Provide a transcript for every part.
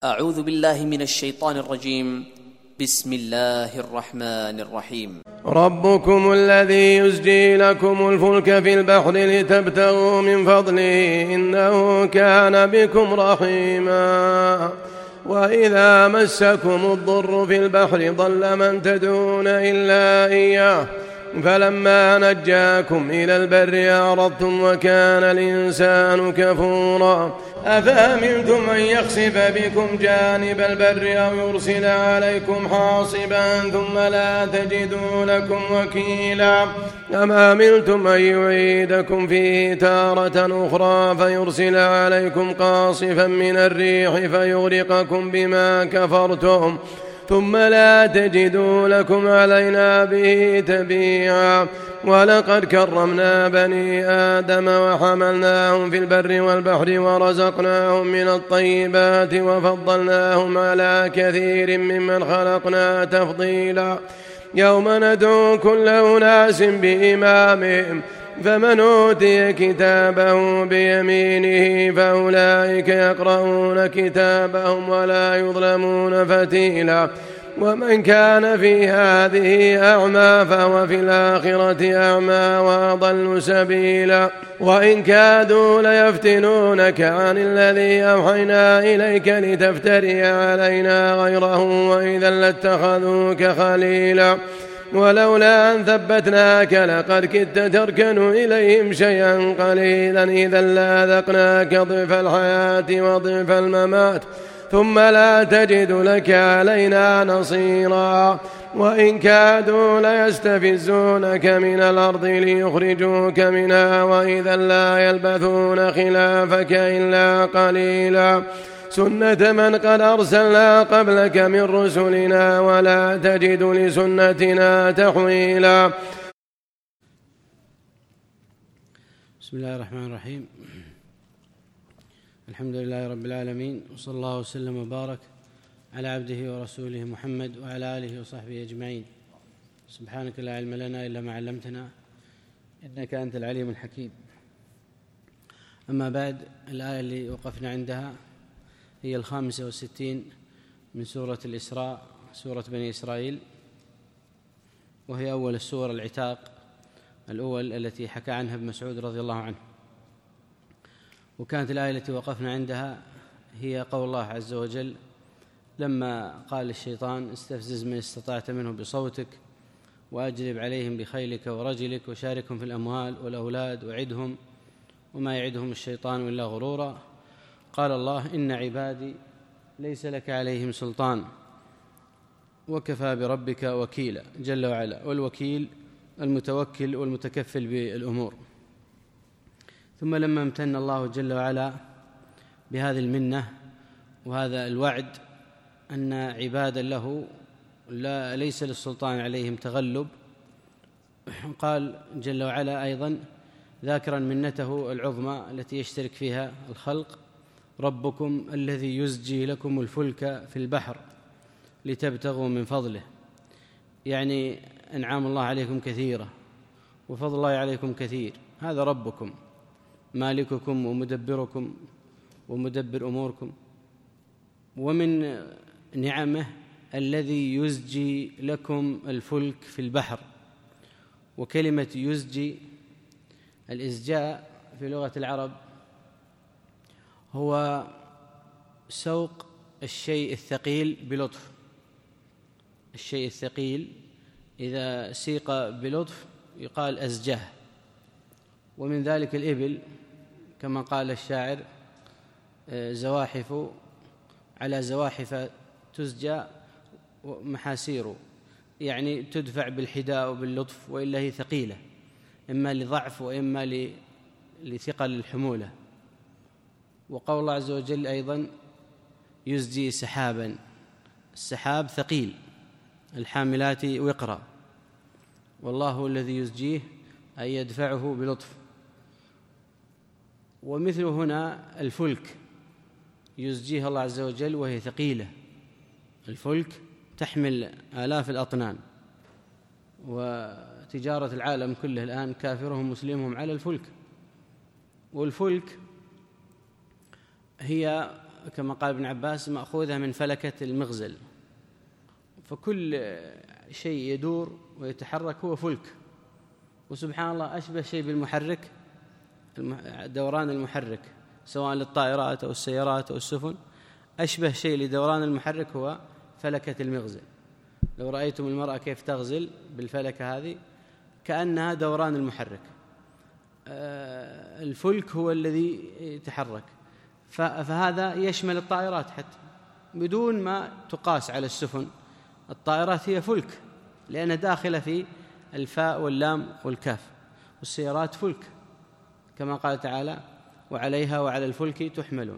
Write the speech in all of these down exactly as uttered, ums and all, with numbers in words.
أعوذ بالله من الشيطان الرجيم. بسم الله الرحمن الرحيم. ربكم الذي يزجي لكم الفلك في البحر لتبتغوا من فضله إنه كان بكم رحيما. وإذا مسكم الضر في البحر ضل من تدعون إلا إياه فلما نجاكم إلى البر أعرضتم وكان الإنسان كفورا. أفأمنتم أن يخسف بكم جانب البر أو يرسل عليكم حاصبا ثم لا تجدوا لكم وكيلا. أم أمنتم أن يعيدكم فيه تارة أخرى فيرسل عليكم قاصفا من الريح فيغرقكم بما كفرتم ثم لا تجدوا لكم علينا به تبيعا. ولقد كرمنا بني آدم وحملناهم في البر والبحر ورزقناهم من الطيبات وفضلناهم على كثير ممن خلقنا تفضيلا. يوم ندعو كل أناس بإمامهم فمن أوتي كتابه بيمينه فأولئك يقرؤون كتابهم ولا يظلمون فتيلا. ومن كان في هذه أعمى فهو في الآخرة أعمى وأضل سبيلا. وإن كادوا ليفتنونك عن الذي أوحينا إليك لتفتري علينا غيره وإذا لاتخذوك خليلا. ولولا أن ثبتناك لقد كدت تركن إليهم شيئا قليلا إذا لأذقناك ضعف الحياة وضعف الممات ثم لا تجد لك علينا نصيرا. وإن كادوا ليستفزونك من الأرض ليخرجوك منها وإذا لا يلبثون خلافك إلا قليلا. سنة من قد أرسلنا قبلك من رسلنا ولا تجد لسنتنا تحويلا. بسم الله الرحمن الرحيم. الحمد لله رب العالمين، وصلى الله وسلم وبارك على عبده ورسوله محمد وعلى آله وصحبه أجمعين. سبحانك لا علم لنا إلا ما علمتنا إنك أنت العليم الحكيم. أما بعد، الآية اللي وقفنا عندها هي الخامسة والستين من سورة الإسراء، سورة بني إسرائيل، وهي أول السور العتاق الأول التي حكى عنها ابن مسعود رضي الله عنه. وكانت الآية التي وقفنا عندها هي قول الله عز وجل لما قال الشيطان استفزز من استطعت منه بصوتك وأجلب عليهم بخيلك ورجلك وشاركهم في الأموال والأولاد وعدهم وما يعدهم الشيطان إلا غرورا. قال الله إن عبادي ليس لك عليهم سلطان وكفى بربك وكيلا جل وعلا. والوكيل المتوكل والمتكفل بالأمور. ثم لما امتن الله جل وعلا بهذه المنة وهذا الوعد أن عبادا له لا ليس للسلطان عليهم تغلب، قال جل وعلا أيضا ذاكرا منته العظمى التي يشترك فيها الخلق: ربكم الذي يزجي لكم الفلك في البحر لتبتغوا من فضله. يعني أنعام الله عليكم كثيرة وفضل الله عليكم كثير. هذا ربكم مالككم ومدبركم ومدبر أموركم. ومن نعمه الذي يزجي لكم الفلك في البحر. وكلمة يزجي، الإزجاء في لغة العرب هو سوق الشيء الثقيل بلطف. الشيء الثقيل إذا سيق بلطف يقال أزجه. ومن ذلك الإبل كما قال الشاعر: زواحف على زواحف تزجى محاسير، يعني تدفع بالحداء وباللطف، وإلا هي ثقيلة إما لضعف وإما لثقل الحمولة. وقول الله عز وجل أيضا يزجي سحابا، السحاب ثقيل، الحاملات وقرا، والله هو الذي يزجيه أي يدفعه بلطف. ومثل هنا الفلك يزجيها الله عز وجل وهي ثقيلة. الفلك تحمل آلاف الأطنان، وتجارة العالم كله الآن كافرهم مسلمهم على الفلك. والفلك هي كما قال ابن عباس مأخوذة من فلكة المغزل، فكل شيء يدور ويتحرك هو فلك. وسبحان الله أشبه شيء بالمحرك، دوران المحرك سواء للطائرات أو السيارات أو السفن، أشبه شيء لدوران المحرك هو فلكة المغزل. لو رأيتم المرأة كيف تغزل بالفلكة هذه كأنها دوران المحرك. الفلك هو الذي يتحرك، فهذا يشمل الطائرات حتى بدون ما تقاس على السفن. الطائرات هي فلك لأنها داخلة في الفاء واللام والكاف، والسيارات فلك كما قال تعالى وعليها وعلى الفلك تحملون.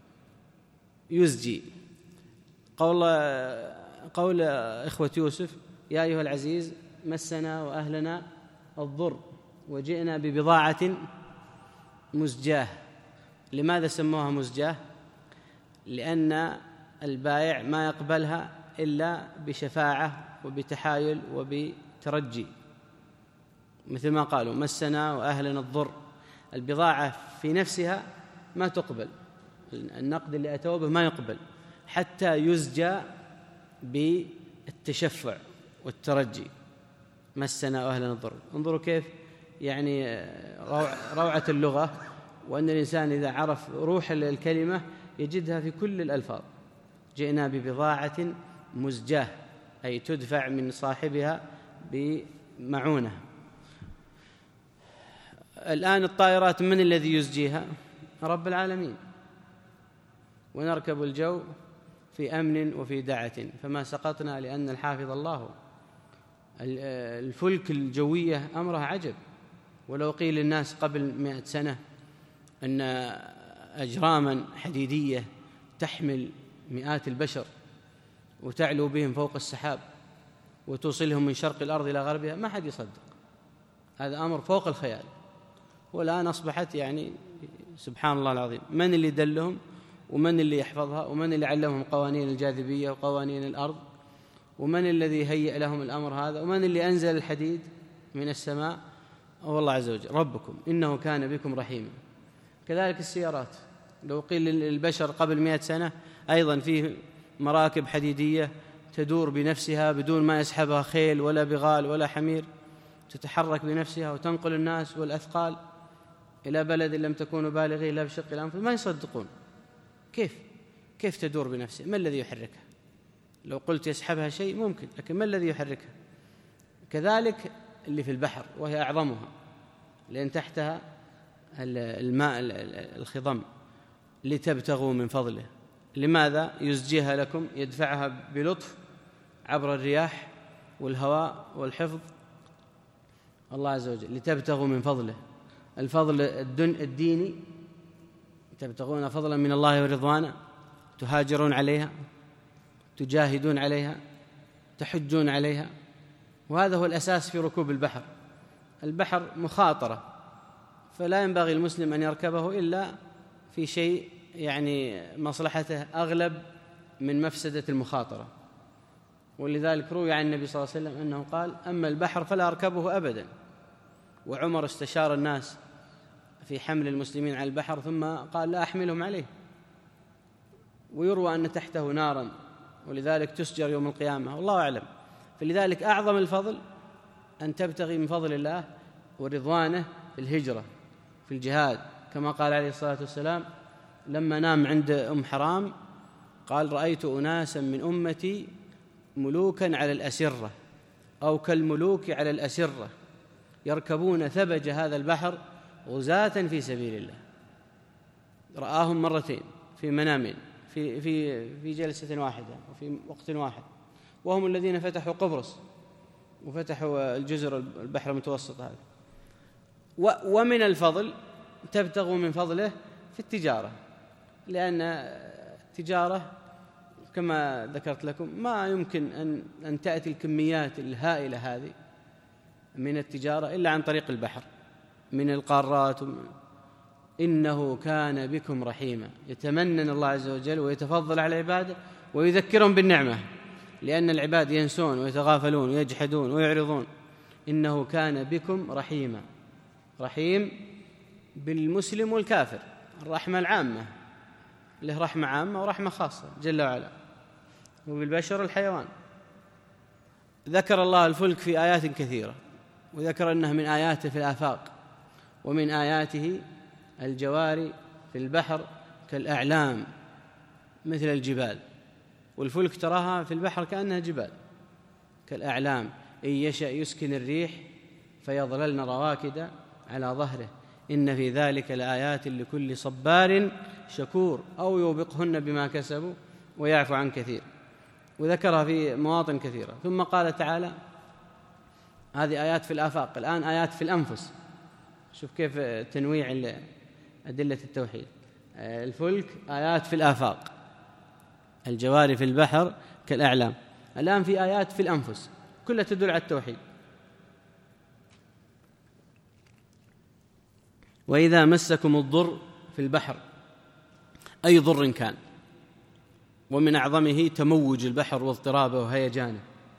يزجي قول قول إخوة يوسف يا أيها العزيز مسنا وأهلنا الضر وجئنا ببضاعة مزجاة. لماذا سموها مزجاة؟ لأن البائع ما يقبلها إلا بشفاعة وبتحايل وبترجي، مثل ما قالوا مسنا وأهلنا الضر. البضاعة في نفسها ما تقبل، النقد اللي أتوا به ما يقبل حتى يزجى بالتشفع والترجي. مسنا وأهلنا الضر، انظروا كيف يعني روعة اللغة، وأن الإنسان إذا عرف روح الكلمة يجدها في كل الألفاظ. جئنا ببضاعة مزجاة أي تدفع من صاحبها بمعونة. الآن الطائرات من الذي يزجيها؟ رب العالمين. ونركب الجو في أمن وفي دعة فما سقطنا لأن الحافظ الله. الفلك الجوية أمرها عجب. ولو قيل للناس قبل مئة سنة أن أجراما حديدية تحمل مئات البشر وتعلو بهم فوق السحاب وتوصلهم من شرق الأرض إلى غربها، ما حد يصدق. هذا أمر فوق الخيال. والآن أصبحت يعني سبحان الله العظيم، من اللي دلهم ومن اللي يحفظها ومن اللي علمهم قوانين الجاذبية وقوانين الأرض ومن الذي هيئ لهم الأمر هذا ومن اللي أنزل الحديد من السماء؟ هو الله عز وجل. ربكم إنه كان بكم رحيما. كذلك السيارات، لو قيل للبشر قبل مئة سنة أيضا فيه مراكب حديدية تدور بنفسها بدون ما يسحبها خيل ولا بغال ولا حمير، تتحرك بنفسها وتنقل الناس والأثقال إلى بلد لم تكونوا بالغيه إلا بشق الأنفس، ما يصدقون. كيف كيف تدور بنفسها؟ ما الذي يحركها؟ لو قلت يسحبها شيء ممكن، لكن ما الذي يحركها؟ كذلك اللي في البحر وهي أعظمها، لأن تحتها الماء الخضم، لتبتغوا من فضله. لماذا يزجيها لكم؟ يدفعها بلطف عبر الرياح والهواء والحفظ الله عز وجل، لتبتغوا من فضله. الفضل الديني، تبتغون فضلا من الله ورضوانا، تهاجرون عليها، تجاهدون عليها، تحجون عليها. وهذا هو الأساس في ركوب البحر. البحر مخاطرة، فلا ينبغي المسلم أن يركبه إلا في شيء يعني مصلحته أغلب من مفسدة المخاطرة. ولذلك روي عن النبي صلى الله عليه وسلم أنه قال أما البحر فلا أركبه أبدا. وعمر استشار الناس في حمل المسلمين على البحر ثم قال لا أحملهم عليه. ويروى أن تحته نارا ولذلك تسجر يوم القيامة، والله أعلم. فلذلك أعظم الفضل أن تبتغي من فضل الله ورضوانه في الهجرة في الجهاد، كما قال عليه الصلاة والسلام لما نام عند أم حرام قال رأيت أناسا من أمتي ملوكا على الأسرة أو كالملوك على الأسرة يركبون ثبج هذا البحر غزاة في سبيل الله. رآهم مرتين في منام في في في جلسة واحدة وفي وقت واحد، وهم الذين فتحوا قبرص وفتحوا الجزر البحر المتوسط هذا. ومن الفضل تبتغوا من فضله في التجارة، لأن التجارة كما ذكرت لكم ما يمكن أن أن تأتي الكميات الهائلة هذه من التجارة إلا عن طريق البحر من القارات. إنه كان بكم رحيما، يتمنن الله عز وجل ويتفضل على عباده ويذكرهم بالنعمة، لأن العباد ينسون ويتغافلون ويجحدون ويعرضون. إنه كان بكم رحيما، رحيم بالمسلم والكافر، الرحمة العامة. له رحمة عامة ورحمة خاصة جل وعلا، وبالبشر الحيوان. ذكر الله الفلك في آيات كثيرة، وذكر أنها من آياته في الآفاق، ومن آياته الجواري في البحر كالأعلام مثل الجبال، والفلك تراها في البحر كأنها جبال كالأعلام، إن يشأ يسكن الريح فيظللن رواكد على ظهره إن في ذلك لآيات لكل صبار شكور، أو يوبقهن بما كسبوا ويعفو عن كثير، وذكرها في مواطن كثيرة. ثم قال تعالى هذه آيات في الآفاق، الآن آيات في الأنفس. شوف كيف تنويع أدلة التوحيد. الفلك آيات في الآفاق، الجواري في البحر كالأعلام، الآن في آيات في الأنفس كلها تدل على التوحيد. وإذا مسكم الضر في البحر، أي ضر كان، ومن أعظمه تموج البحر واضطرابه وهيجانه.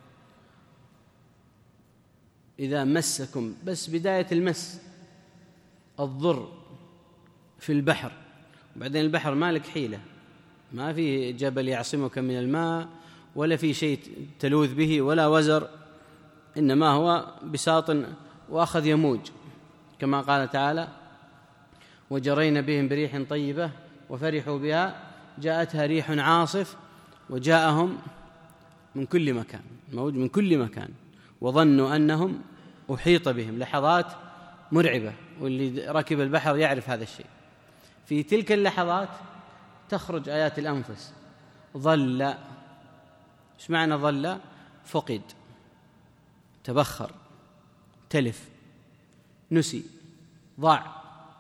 إذا مسكم، بس بداية المس الضر في البحر، وبعدين البحر مالك حيلة، ما في جبل يعصمك من الماء، ولا في شيء تلوذ به، ولا وزر، إنما هو بساط وأخذ يموج، كما قال تعالى وجرين بهم بريح طيبة وفرحوا بها جاءتها ريح عاصف وجاءهم من كل مكان، موج من كل مكان، وظنوا أنهم أحيط بهم. لحظات مرعبة، واللي ركب البحر يعرف هذا الشيء. في تلك اللحظات تخرج آيات الأنفس. ظل، إيش معنى ظل؟ فقد، تبخر، تلف، نسي، ضاع.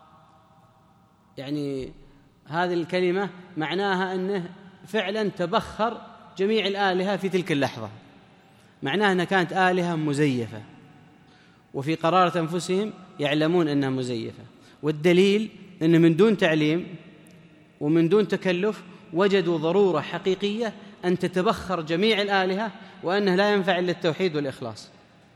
يعني هذه الكلمة معناها أنه فعلا تبخر جميع الآلهة في تلك اللحظة، معناها أنها كانت آلهة مزيفة، وفي قرارة أنفسهم يعلمون أنها مزيفة. والدليل أن من دون تعليم ومن دون تكلف وجدوا ضرورة حقيقية أن تتبخر جميع الآلهة، وأنه لا ينفع إلا التوحيد والإخلاص.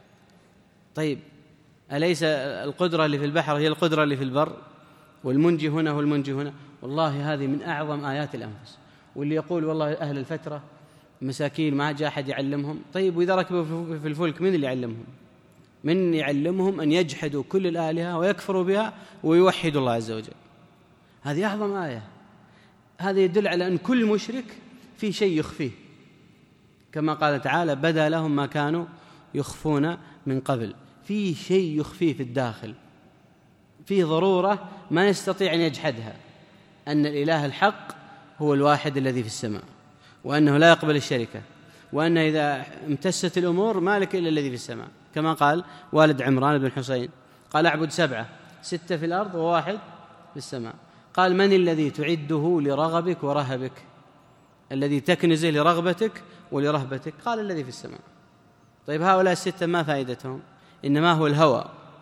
طيب، أليس القدرة اللي في البحر هي القدرة اللي في البر؟ والمنجي هنا هو المنجي هنا. والله هذه من أعظم آيات الأنفس. واللي يقول والله أهل الفترة مساكين ما جاء أحد يعلمهم، طيب وإذا ركبوا في الفلك من اللي يعلمهم؟ من يعلمهم أن يجحدوا كل الآلهة ويكفروا بها ويوحدوا الله عز وجل. هذه أعظم آية. هذا يدل على أن كل مشرك في شيء يخفيه، كما قال تعالى بدا لهم ما كانوا يخفون من قبل. في شيء يخفيه في الداخل، فيه ضرورة ما يستطيع أن يجحدها، أن الإله الحق هو الواحد الذي في السماء، وأنه لا يقبل الشركة، وأن إذا امتست الأمور ما لك إلا الذي في السماء، كما قال والد عمران بن حسين قال أعبد سبعة، ستة في الأرض وواحد في السماء. قال من الذي تعده لرغبك ورهبك، الذي تكنزه لرغبتك ولرهبتك؟ قال الذي في السماء. طيب هؤلاء الستة ما فائدتهم؟ إنما هو الهوى.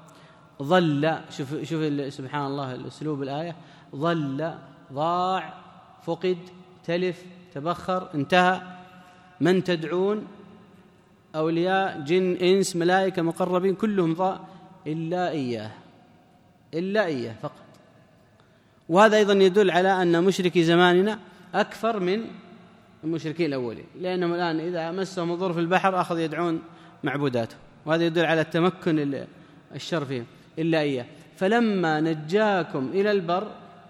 ظل، شوف, شوف سبحان الله الأسلوب الآية، ظل، ضاع، فقد، تلف، تبخر، انتهى. من تدعون أولياء جن إنس ملائكة مقربين كلهم ضاع إلا إياه، إلا إياه فقط. وهذا أيضا يدل على أن مشركي زماننا أكثر من المشركين الأولين، لأنهم الآن إذا مسهم الضر في البحر أخذوا يدعون معبوداته، وهذا يدل على التمكن الشر فيهم. إلا إياه. فلما نجاكم إلى البر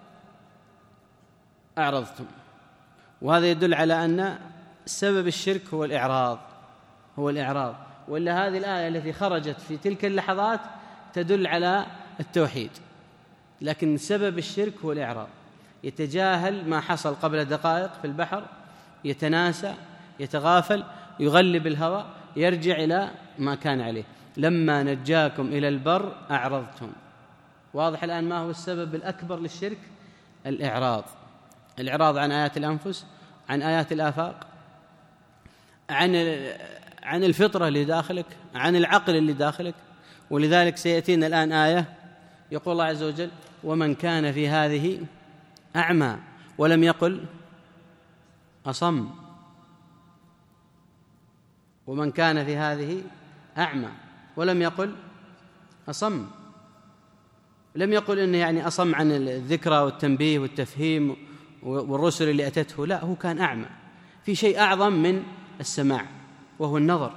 أعرضتم، وهذا يدل على أن سبب الشرك هو الإعراض، هو الإعراض. ولا هذه الآية التي خرجت في تلك اللحظات تدل على التوحيد، لكن سبب الشرك هو الإعراض. يتجاهل ما حصل قبل دقائق في البحر، يتناسى، يتغافل، يغلب الهوى، يرجع إلى ما كان عليه. لما نجاكم إلى البر أعرضتم. واضح الآن ما هو السبب الأكبر للشرك؟ الإعراض. الإعراض عن آيات الأنفس، عن آيات الآفاق، عن عن الفطرة اللي داخلك، عن العقل اللي داخلك. ولذلك سيأتينا الآن آية يقول الله عز وجل ومن كان في هذه أعمى، ولم يقل أصم. ومن كان في هذه أعمى ولم يقل أصم، لم يقل إنه يعني أصم عن الذكرى والتنبيه والتفهيم والرسل اللي أتته، لا، هو كان أعمى في شيء أعظم من السماع وهو النظر.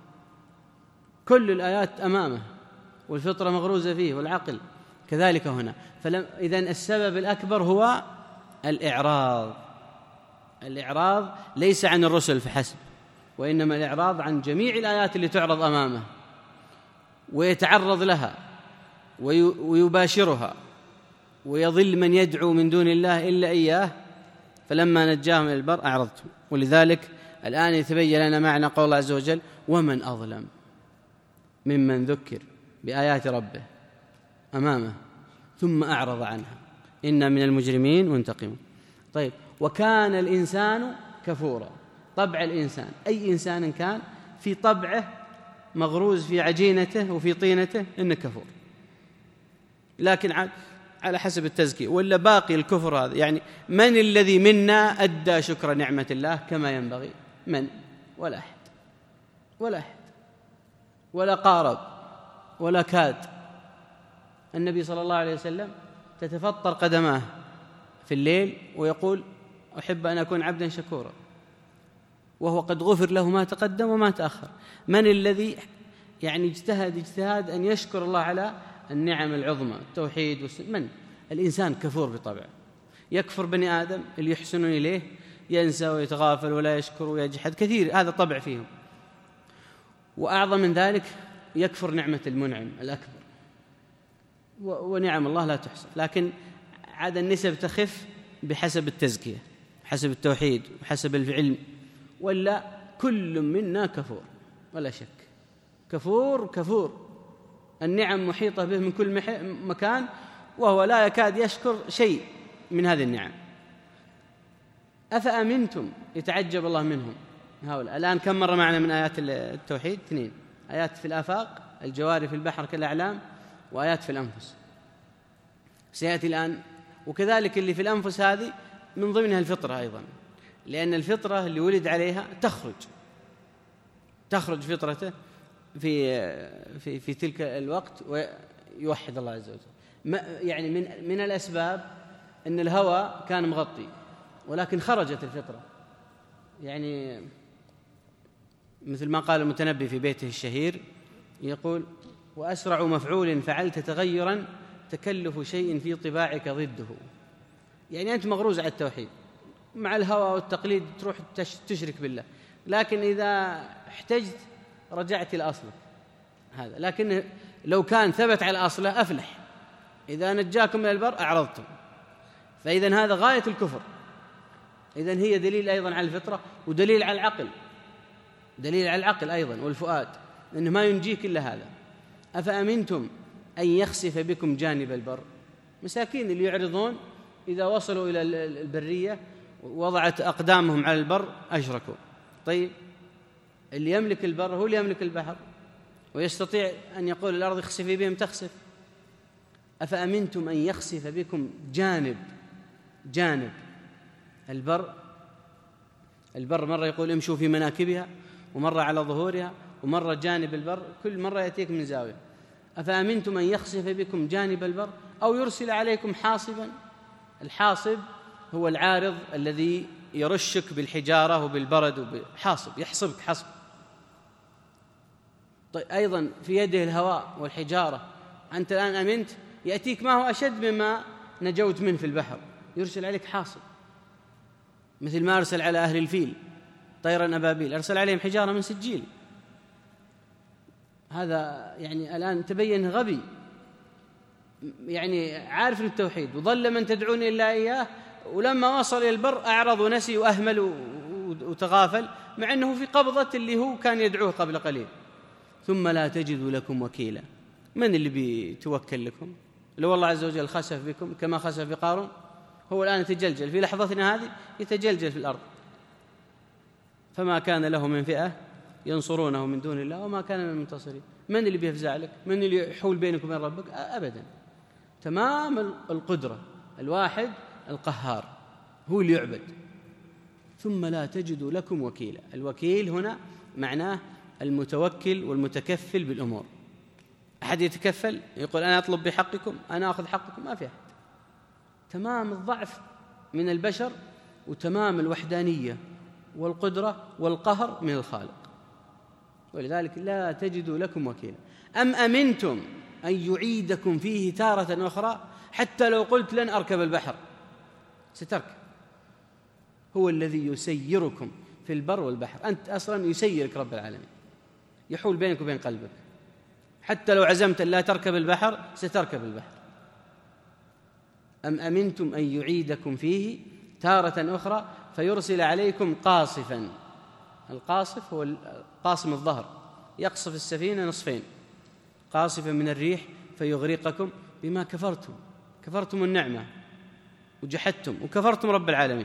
كل الآيات أمامه والفطرة مغروزة فيه والعقل، كذلك هنا. إذن السبب الأكبر هو الإعراض. الإعراض ليس عن الرسل فحسب، وإنما الإعراض عن جميع الآيات اللي تعرض أمامه ويتعرض لها ويباشرها، ويظل من يدعو من دون الله إلا إياه، فلما نجاهم إلى البر أعرضتم. ولذلك الآن يتبين لنا معنى قول الله عز وجل: ومن أظلم ممن ذكر بآيات ربه أمامه ثم أعرض عنها إن من المجرمين منتقمون. طيب، وكان الإنسان كفورا. طبع الإنسان، أي إنسان كان، في طبعه مغروز في عجينته وفي طينته إنه كفور، لكن عاد على حسب التزكية ولا باقي الكفر هذا. يعني من الذي منا أدى شكر نعمة الله كما ينبغي؟ من؟ ولا أحد، ولا أحد، ولا قارب ولا كاد. النبي صلى الله عليه وسلم تتفطر قدماه في الليل ويقول: أحب أن أكون عبدا شكورا، وهو قد غفر له ما تقدم وما تأخر. من الذي يعني اجتهد اجتهاد أن يشكر الله على النعم العظمى، التوحيد والسنة؟ من؟ الإنسان كفور بطبعه. يكفر بني آدم اللي يحسنون إليه، ينسى ويتغافل ولا يشكر ويجحد، كثير هذا طبع فيهم. وأعظم من ذلك يكفر نعمة المنعم الأكبر، ونعم الله لا تحصى، لكن عاد النسب تخف بحسب التزكية، بحسب التوحيد وحسب العلم. ولا كل منا كفور ولا شك، كفور كفور، النعم محيطة به من كل مكان، وهو لا يكاد يشكر شيء من هذه النعم. أفأمنتم، يتعجب الله منهم هؤلاء. الآن كم مرة معنا من آيات التوحيد؟ اثنين: آيات في الآفاق، الجواري في البحر كالأعلام، وآيات في الأنفس سيأتي الآن. وكذلك اللي في الأنفس هذه من ضمنها الفطرة أيضا، لأن الفطرة اللي ولد عليها تخرج تخرج فطرته في في في تلك الوقت ويوحد الله عز وجل. يعني من من الأسباب أن الهوى كان مغطي، ولكن خرجت الفطرة. يعني مثل ما قال المتنبي في بيته الشهير، يقول: وأسرع مفعول فعلت تغيرا تكلف شيء في طباعك ضده. يعني أنت مغروز على التوحيد، مع الهوى والتقليد تروح تشرك بالله، لكن إذا احتجت رجعت إلى أصلك هذا. لكن لو كان ثبت على أصله أفلح: إذا نجاكم من البر أعرضتم. فإذن هذا غاية الكفر. إذن هي دليل أيضا على الفطرة، ودليل على العقل، دليل على العقل أيضا والفؤاد، إنه ما ينجيك إلا هذا. أفأمنتم أن يخسف بكم جانب البر. مساكين اللي يعرضون إذا وصلوا إلى البرية ووضعت أقدامهم على البر أشركوا. طيب، اللي يملك البر هو اللي يملك البحر، ويستطيع أن يقول الأرض اخسفي بهم تخسف. أفأمنتم أن يخسف بكم جانب جانب البر. البر مرة يقول امشوا في مناكبها، ومرة على ظهورها، ومرة جانب البر، كل مرة يأتيك من زاوية. أفأمنتم أن يخسف بكم جانب البر أو يرسل عليكم حاصبا. الحاصب هو العارض الذي يرشك بالحجارة وبالبرد وبحاصب، يحصبك حصب. طيب، أيضا في يده الهواء والحجارة. أنت الآن أمنت، يأتيك ما هو أشد مما نجوت منه في البحر، يرسل عليك حاصب، مثل ما أرسل على أهل الفيل طيرا أبابيل، أرسل عليهم حجارة من سجيل. هذا يعني الآن تبين غبي، يعني عارف التوحيد، وظل من تدعون إلا إياه، ولما وصل إلى البر أعرض ونسي وأهمل وتغافل، مع أنه في قبضة اللي هو كان يدعوه قبل قليل. ثم لا تجدوا لكم وكيلا. من اللي بيتوكل لكم؟ لو الله عز وجل خسف بكم كما خسف بقارون، هو الآن يتجلجل في لحظتنا هذه، يتجلجل في الأرض، فما كان له من فئة ينصرونه من دون الله وما كان من المنتصرين. من اللي بيفزع لك؟ من اللي يحول بينك وبين ربك؟ أبدا. تمام القدرة، الواحد القهار هو اللي يعبد. ثم لا تجدوا لكم وكيلا. الوكيل هنا معناه المتوكل والمتكفل بالأمور. أحد يتكفل يقول أنا أطلب بحقكم، أنا أخذ حقكم؟ ما في أحد. تمام الضعف من البشر وتمام الوحدانية والقدرة والقهر من الخالق. ولذلك لا تجدوا لكم وكيلا. أم أمنتم أن يعيدكم فيه تارة أخرى؟ حتى لو قلت لن أركب البحر ستركب. هو الذي يسيركم في البر والبحر. أنت أصلا يسيرك رب العالمين، يحول بينك وبين قلبك. حتى لو عزمت أن لا تركب البحر ستركب البحر. أم أمنتم أن يعيدكم فيه تارة أخرى فيرسل عليكم قاصفا. القاصف هو قاصم الظهر، يقصف السفينة نصفين، قاصفا من الريح فيغرقكم بما كفرتم، كفرتم النعمة وجحدتم وكفرتم رب العالمين.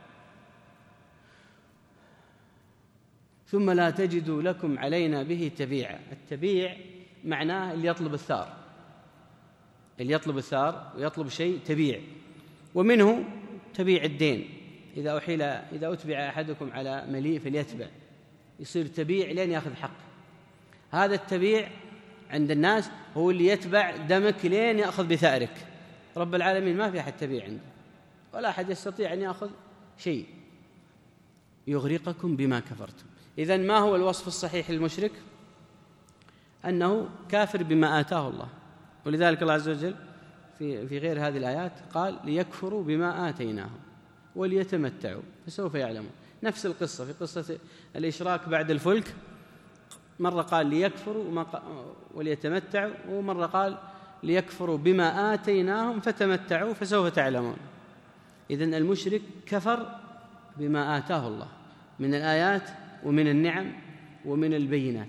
ثم لا تجدوا لكم علينا به تبيعا. التبيع معناه اللي يطلب الثار، اللي يطلب الثار ويطلب شيء تبيع. ومنه تبيع الدين، إذا أحيل إذا أتبع أحدكم على مليء فليتبع، يصير تبيع لين يأخذ حق. هذا التبيع عند الناس هو اللي يتبع دمك لين يأخذ بثأرك. رب العالمين ما في أحد تبيع عنده، ولا أحد يستطيع أن يأخذ شيء. يغرقكم بما كفرتم. إذن ما هو الوصف الصحيح للمشرك؟ أنه كافر بما آتاه الله. ولذلك الله عز وجل في في غير هذه الآيات قال ليكفروا بما آتيناهم وليتمتعوا فسوف يعلمون. نفس القصة في قصة الإشراك بعد الفلك، مرة قال ليكفروا وليتمتعوا، ومرة قال ليكفروا بما آتيناهم فتمتعوا فسوف تعلمون. إذن المشرك كفر بما آتاه الله من الآيات ومن النعم ومن البينات.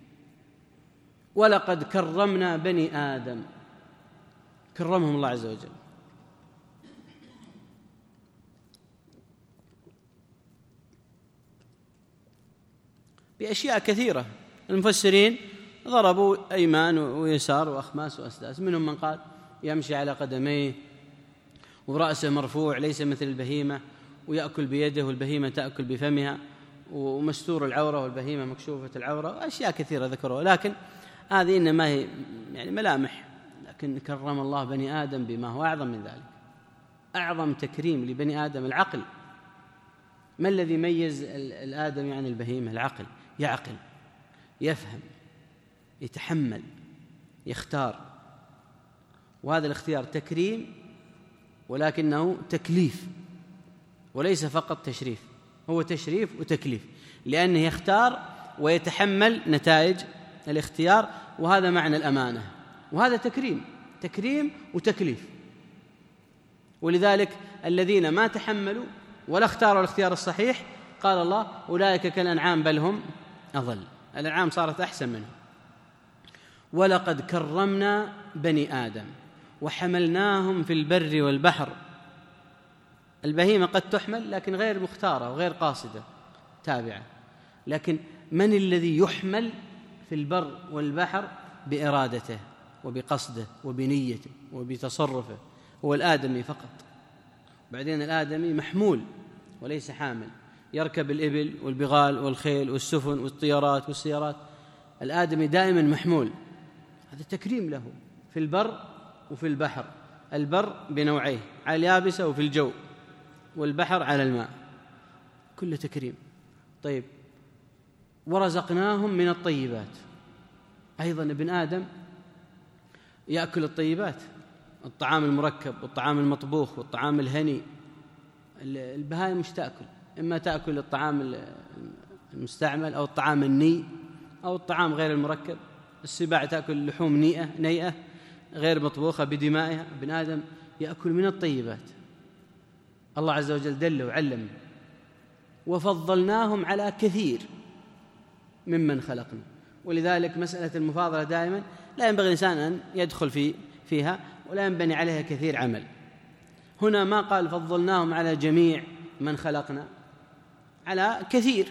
ولقد كرمنا بني آدم، كرمهم الله عز وجل. بأشياء كثيرة. المفسرين ضربوا أيمان ويسار وأخماس وأسداس. منهم من قال يمشي على قدميه ورأسه مرفوع ليس مثل البهيمة، ويأكل بيده والبهيمة تأكل بفمها، ومستور العورة والبهيمة مكشوفة العورة، وأشياء كثيرة ذكروها. لكن هذه إنما هي يعني ملامح. لكن كرم الله بني آدم بما هو أعظم من ذلك. أعظم تكريم لبني آدم العقل. ما الذي يميز الآدم عن البهيمة؟ العقل. يعقل، يفهم، يتحمل، يختار. وهذا الاختيار تكريم، ولكنه تكليف وليس فقط تشريف. هو تشريف وتكليف، لأنه يختار ويتحمل نتائج الاختيار. وهذا معنى الأمانة، وهذا تكريم، تكريم وتكليف. ولذلك الذين ما تحملوا ولا اختاروا الاختيار الصحيح قال الله أولئك كالأنعام بل هم أضل. الأنعام صارت أحسن منهم. ولقد كرمنا بني آدم وحملناهم في البر والبحر. البهيمة قد تحمل لكن غير مختارة وغير قاصدة تابعة. لكن من الذي يحمل في البر والبحر بإرادته وبقصده وبنيته وبتصرفه؟ هو الآدمي فقط. بعدين الآدمي محمول وليس حامل، يركب الإبل والبغال والخيل والسفن والطيارات والسيارات. الآدمي دائما محمول. هذا تكريم له في البر وفي البحر. البر بنوعيه، على اليابسة وفي الجو، والبحر على الماء، كل تكريم. طيب، ورزقناهم من الطيبات. أيضا ابن آدم يأكل الطيبات، الطعام المركب والطعام المطبوخ والطعام الهني. البهائم مش تأكل، إما تأكل الطعام المستعمل أو الطعام الني أو الطعام غير المركب. السباع تأكل لحوم نيئة نيئة غير مطبوخة بدمائها. ابن آدم يأكل من الطيبات. الله عز وجل دله وعلمه. وفضلناهم على كثير ممن خلقنا. ولذلك مسألة المفاضلة دائما لا ينبغي الإنسان أن يدخل في فيها، ولا ينبني عليها كثير عمل. هنا ما قال فضلناهم على جميع من خلقنا، على كثير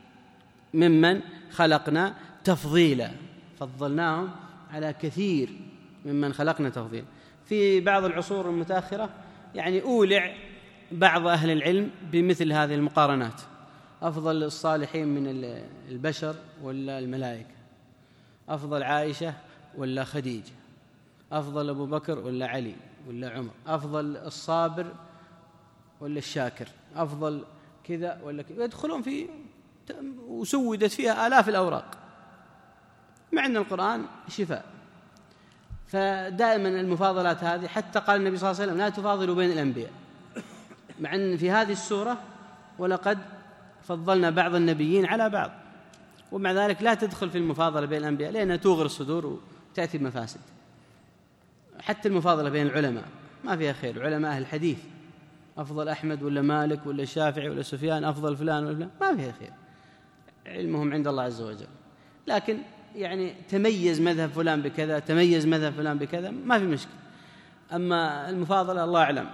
ممن خلقنا تفضيلا. فضلناهم على كثير ممن خلقنا تفضيلا. في بعض العصور المتأخرة يعني أولع بعض أهل العلم بمثل هذه المقارنات. أفضل الصالحين من البشر ولا الملائكة؟ أفضل عائشة ولا خديجة؟ أفضل أبو بكر ولا علي ولا عمر؟ أفضل الصابر ولا الشاكر، أفضل كذا ولا كذا، يدخلون في وسودت فيها آلاف الأوراق، مع أن القرآن شفاء. فدائما المفاضلات هذه، حتى قال النبي صلى الله عليه وسلم لا تفاضلوا بين الأنبياء، مع أن في هذه السورة ولقد فضلنا بعض النبيين على بعض، ومع ذلك لا تدخل في المفاضلة بين الأنبياء لأنها توغر الصدور وتأتي بمفاسد. حتى المفاضلة بين العلماء ما فيها خير، علماء أهل الحديث أفضل أحمد ولا مالك ولا الشافعي ولا سفيان، أفضل فلان ولا فلان، ما فيها خير، علمهم عند الله عز وجل. لكن يعني تميز مذهب فلان بكذا، تميز مذهب فلان بكذا، ما في مشكلة. أما المفاضلة الله أعلم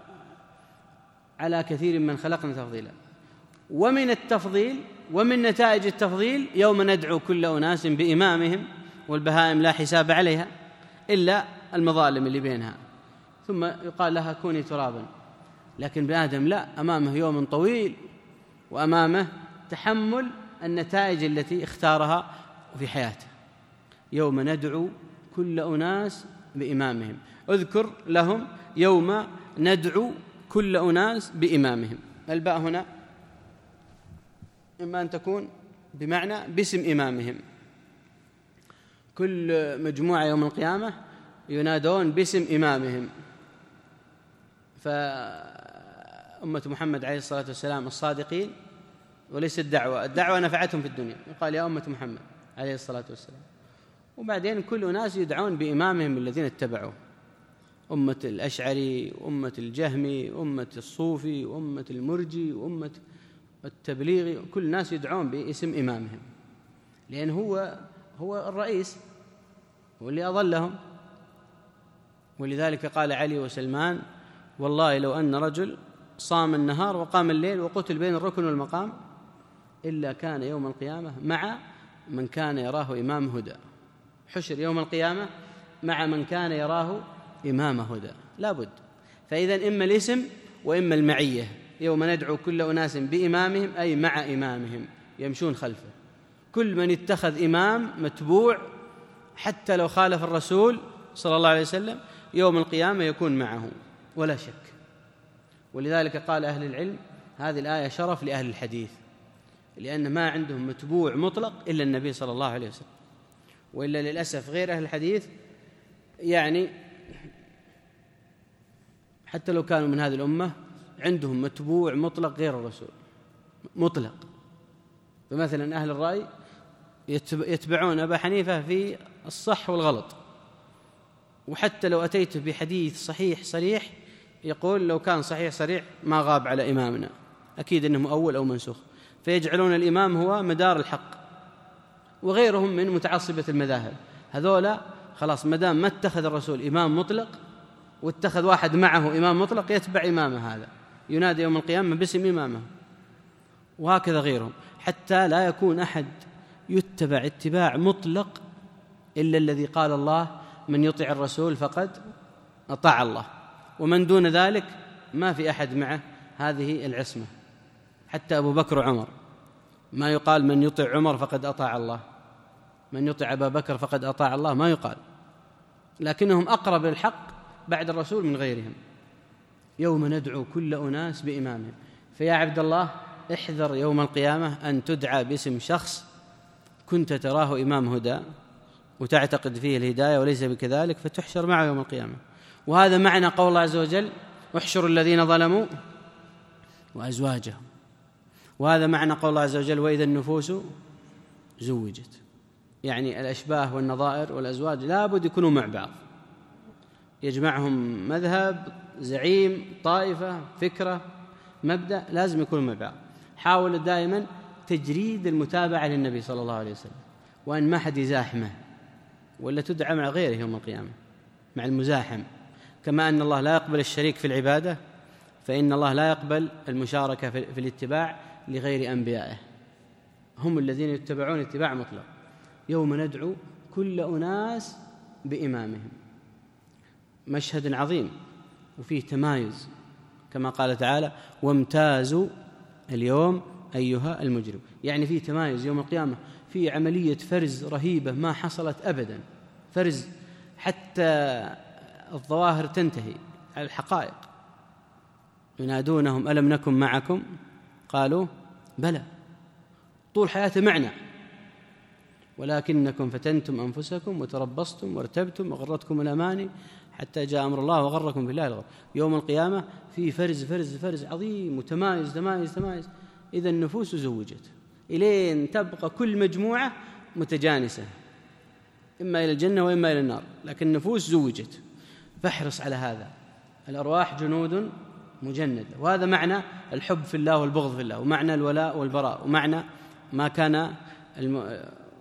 على كثير من خلقنا تفضيلا. ومن التفضيل ومن نتائج التفضيل يوم ندعو كل أناس بإمامهم، والبهائم لا حساب عليها إلا المظالم اللي بينها، ثم يقال لها كوني ترابا. لكن ابن آدم لا، أمامه يوم طويل وأمامه تحمل النتائج التي اختارها في حياته. يوم ندعو كل أناس بإمامهم، اذكر لهم يوم ندعو كل أناس بإمامهم. الباء هنا إما أن تكون بمعنى باسم إمامهم، كل مجموعة يوم القيامة ينادون باسم إمامهم. فأمة محمد عليه الصلاة والسلام الصادقين، وليس الدعوة، الدعوة نفعتهم في الدنيا، يقال يا أمة محمد عليه الصلاة والسلام. وبعدين كل ناس يدعون بإمامهم الذين اتبعوه، أمة الأشعري، أمة الجهمي، أمة الصوفي، أمة المرجي، أمة التبليغي، كل الناس يدعون باسم إمامهم، لأن هو هو الرئيس، هو اللي أضلهم. ولذلك قال علي وسلمان: والله لو أن رجل صام النهار وقام الليل وقتل بين الركن والمقام إلا كان يوم القيامة مع من كان يراه إمام هدى. حشر يوم القيامة مع من كان يراه إمام هدى، لا بد. فإذا إما الاسم وإما المعية. يوم ندعو كل أناس بإمامهم أي مع إمامهم، يمشون خلفه. كل من اتخذ إمام متبوع حتى لو خالف الرسول صلى الله عليه وسلم يوم القيامة يكون معه ولا شك. ولذلك قال أهل العلم هذه الآية شرف لأهل الحديث، لأن ما عندهم متبوع مطلق إلا النبي صلى الله عليه وسلم. وإلا للأسف غير أهل الحديث يعني حتى لو كانوا من هذه الأمة عندهم متبوع مطلق غير الرسول مطلق. فمثلا أهل الرأي يتبعون أبا حنيفة في الصح والغلط، وحتى لو أتيت بحديث صحيح صريح يقول لو كان صحيح صريح ما غاب على إمامنا، أكيد أنه مؤول أو منسوخ، فيجعلون الإمام هو مدار الحق. وغيرهم من متعصبة المذاهب هذولا خلاص مدام ما اتخذ الرسول إمام مطلق واتخذ واحد معه إمام مطلق يتبع إمامه، هذا ينادي يوم القيامة باسم إمامه. وهكذا غيرهم، حتى لا يكون أحد يتبع اتباع مطلق إلا الذي قال الله: من يطع الرسول فقد أطاع الله. ومن دون ذلك ما في أحد معه هذه العصمة. حتى أبو بكر وعمر ما يقال من يطع عمر فقد أطاع الله، من يطع أبا بكر فقد أطاع الله، ما يقال، لكنهم أقرب للحق بعد الرسول من غيرهم. يوم ندعو كل أناس بإمامهم. فيا عبد الله احذر يوم القيامة أن تدعى باسم شخص كنت تراه إمام هدى وتعتقد فيه الهداية وليس بكذلك، فتحشر معه يوم القيامة. وهذا معنى قول الله عز وجل: واحشروا الذين ظلموا وأزواجهم. وهذا معنى قول الله عز وجل: وإذا النفوس زوجت. يعني الأشباه والنظائر والأزواج لا بد يكونوا مع بعض، يجمعهم مذهب، زعيم، طائفة، فكرة، مبدأ، لازم يكونوا مع بعض. حاول دائما تجريد المتابعة للنبي صلى الله عليه وسلم، وأن ما حد يزاحمه، ولا تدعى مع غيره يوم القيامة مع المزاحم. كما أن الله لا يقبل الشريك في العبادة، فإن الله لا يقبل المشاركة في الاتباع لغير أنبيائه، هم الذين يتبعون اتباع مطلق. يوم ندعو كل أناس بإمامهم، مشهد عظيم وفيه تمايز، كما قال تعالى: وامتازوا اليوم أيها المجرم. يعني فيه تمايز يوم القيامة، فيه عملية فرز رهيبة ما حصلت أبدا، فرز حتى الظواهر تنتهي على الحقائق. ينادونهم ألم نكن معكم قالوا بلى، طول حياته معنا، ولكنكم فتنتم أنفسكم وتربصتم وارتبتم وغرتكم الأماني حتى جاء أمر الله وغركم بالله الغرور. يوم القيامة في فرز فرز فرز عظيم متمايز تمايز تمايز، إذا النفوس زوجت إلين تبقى كل مجموعة متجانسة، إما إلى الجنة وإما إلى النار، لكن النفوس زوجت. فاحرص على هذا. الأرواح جنود مجندة، وهذا معنى الحب في الله والبغض في الله، ومعنى الولاء والبراء، ومعنى ما كان الم...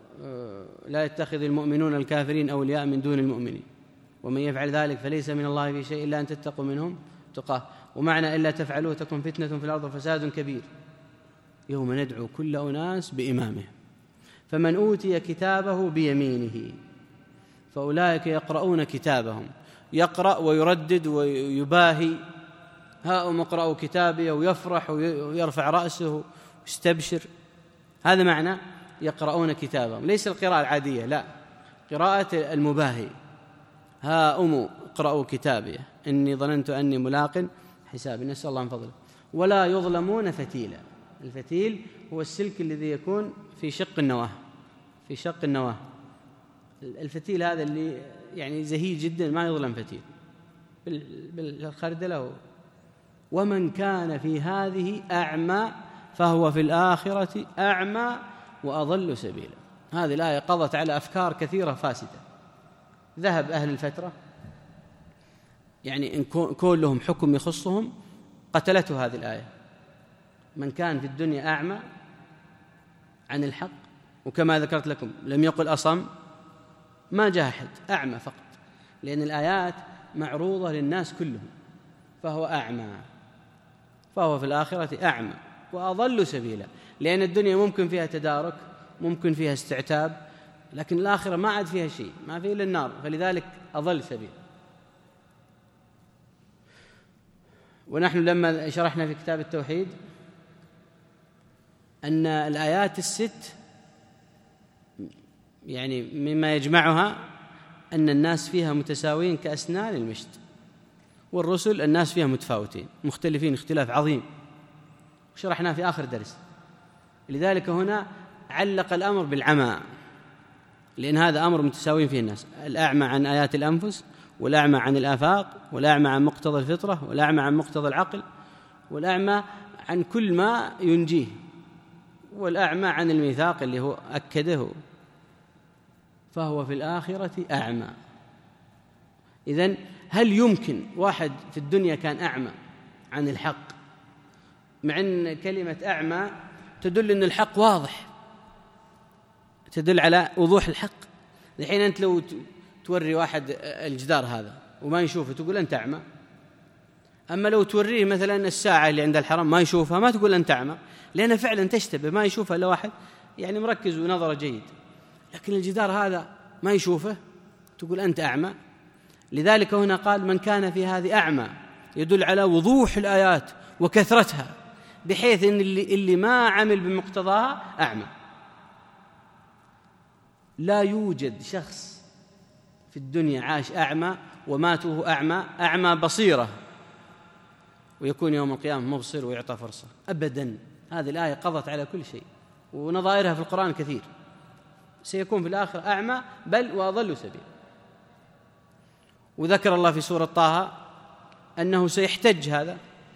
لا يتخذ المؤمنون الكافرين أولياء من دون المؤمنين ومن يفعل ذلك فليس من الله في شيء إلا أن تتقوا منهم تقاه، ومعنى إلا تفعلوه تكن فتنة في الأرض وفساد كبير. يوم ندعو كل أناس بإمامه، فمن أوتي كتابه بيمينه فأولئك يقرؤون كتابهم، يقرأ ويردد ويباهي، هاؤم اقرأوا كتابي، ويفرح ويرفع رأسه ويستبشر. هذا معنى يقرؤون كتابهم، ليس القراءة العادية، لا، قراءة المباهي. هاؤم اقرأوا كتابي إني ظننت أني ملاق حسابي، نسأل الله من فضله. ولا يظلمون فتيلا. الفتيل هو السلك الذي يكون في شق النواة، في شق النواة. الفتيل هذا اللي يعني زهيد جدا ما يظلم فتيل بالخردلة. ومن كان في هذه أعمى فهو في الآخرة أعمى وأضل سبيلا. هذه الآية قضت على أفكار كثيرة فاسدة. ذهب أهل الفترة يعني إن كون لهم حكم يخصهم قتلته هذه الآية. من كان في الدنيا أعمى عن الحق، وكما ذكرت لكم لم يقل أصم، ما جاء أحد، أعمى فقط، لأن الآيات معروضة للناس كلهم. فهو أعمى فهو في الآخرة أعمى وأضل سبيلا، لأن الدنيا ممكن فيها تدارك، ممكن فيها استعتاب، لكن الآخرة ما عاد فيها شيء، ما فيه إلا النار، فلذلك أضل سبيلا. ونحن لما شرحنا في كتاب التوحيد أن الآيات الست يعني مما يجمعها أن الناس فيها متساويين كأسنان المشط، والرسل الناس فيها متفاوتين مختلفين اختلاف عظيم، شرحنا في آخر درس. لذلك هنا علق الأمر بالعمى، لأن هذا أمر متساوين فيه الناس، الأعمى عن آيات الأنفس، والأعمى عن الآفاق، والأعمى عن مقتضى الفطرة، والأعمى عن مقتضى العقل، والأعمى عن كل ما ينجيه، والأعمى عن الميثاق اللي هو أكده، فهو في الآخرة أعمى. إذن هل يمكن واحد في الدنيا كان أعمى عن الحق، مع أن كلمة أعمى تدل أن الحق واضح، تدل على وضوح الحق. الحين أنت لو توري واحد الجدار هذا وما يشوفه تقول أنت أعمى، أما لو توريه مثلا الساعة اللي عند الحرم ما يشوفها ما تقول أنت أعمى، لأنها فعلا تشتبه، ما يشوفها إلا واحد يعني مركز ونظرة جيد، لكن الجدار هذا ما يشوفه تقول أنت أعمى. لذلك هنا قال من كان في هذه أعمى، يدل على وضوح الآيات وكثرتها، بحيث أن اللي, اللي ما عمل بمقتضاها أعمى. لا يوجد شخص في الدنيا عاش أعمى وماته أعمى، أعمى بصيرة ويكون يوم القيامة مبصر ويعطى فرصة أبدا. هذه الآية قضت على كل شيء، ونظائرها في القرآن كثير. سيكون في الآخرة أعمى بل وأضل سبيل. وذكر الله في سورة طه أنه سيحتج هذا،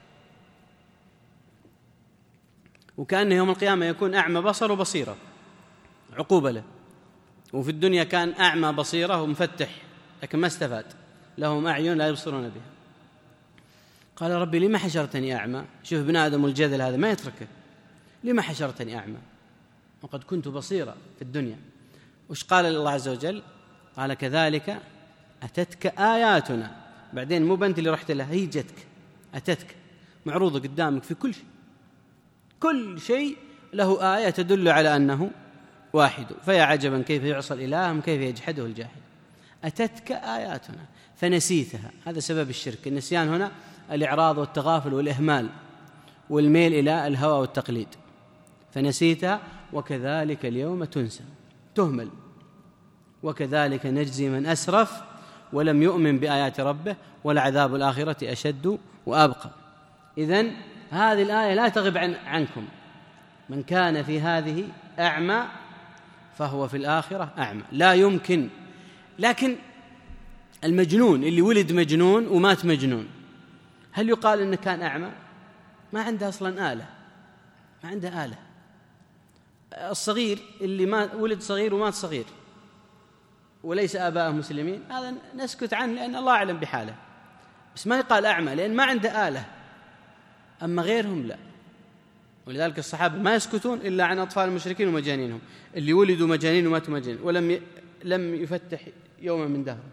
وكأنه يوم القيامة يكون أعمى بصر وبصيرة عقوبة له، وفي الدنيا كان أعمى بصيرة ومفتح لكن ما استفاد، لهم أعين لا يبصرون بها. قال ربي لما حشرتني أعمى؟ شوف ابن آدم والجدل هذا ما يتركه، لما حشرتني أعمى وقد كنت بصيرة في الدنيا. وش قال الله عز وجل؟ قال كذلك أتتك آياتنا. بعدين مو بنت اللي رحت لها، هي جتك، أتتك معروضة قدامك في كل شيء، كل شيء له آية تدل على أنه واحد. فيا عجبا كيف يعصى الإله، كيف يجحده الجاحد. أتتك آياتنا فنسيتها. هذا سبب الشرك. النسيان هنا الإعراض والتغافل والإهمال والميل إلى الهوى والتقليد. فنسيتها وكذلك اليوم تنسى، تهمل. وكذلك نجزي من أسرف ولم يؤمن بآيات ربه ولعذاب الآخرة أشد وأبقى. إذن هذه الآية لا تغب عن عنكم، من كان في هذه أعمى فهو في الآخرة أعمى، لا يمكن. لكن المجنون اللي ولد مجنون ومات مجنون، هل يقال إنه كان أعمى؟ ما عنده أصلاً آلة، ما عنده آلة. الصغير اللي ما ولد صغير ومات صغير وليس آباءه مسلمين، هذا نسكت عنه لأن الله أعلم بحاله، بس ما يقال أعمى لأن ما عنده آلة. أما غيرهم لا، ولذلك الصحابة ما يسكتون إلا عن أطفال المشركين ومجانينهم، اللي ولدوا مجانين وماتوا مجانين ولم ي... لم يفتح يوما من دهر.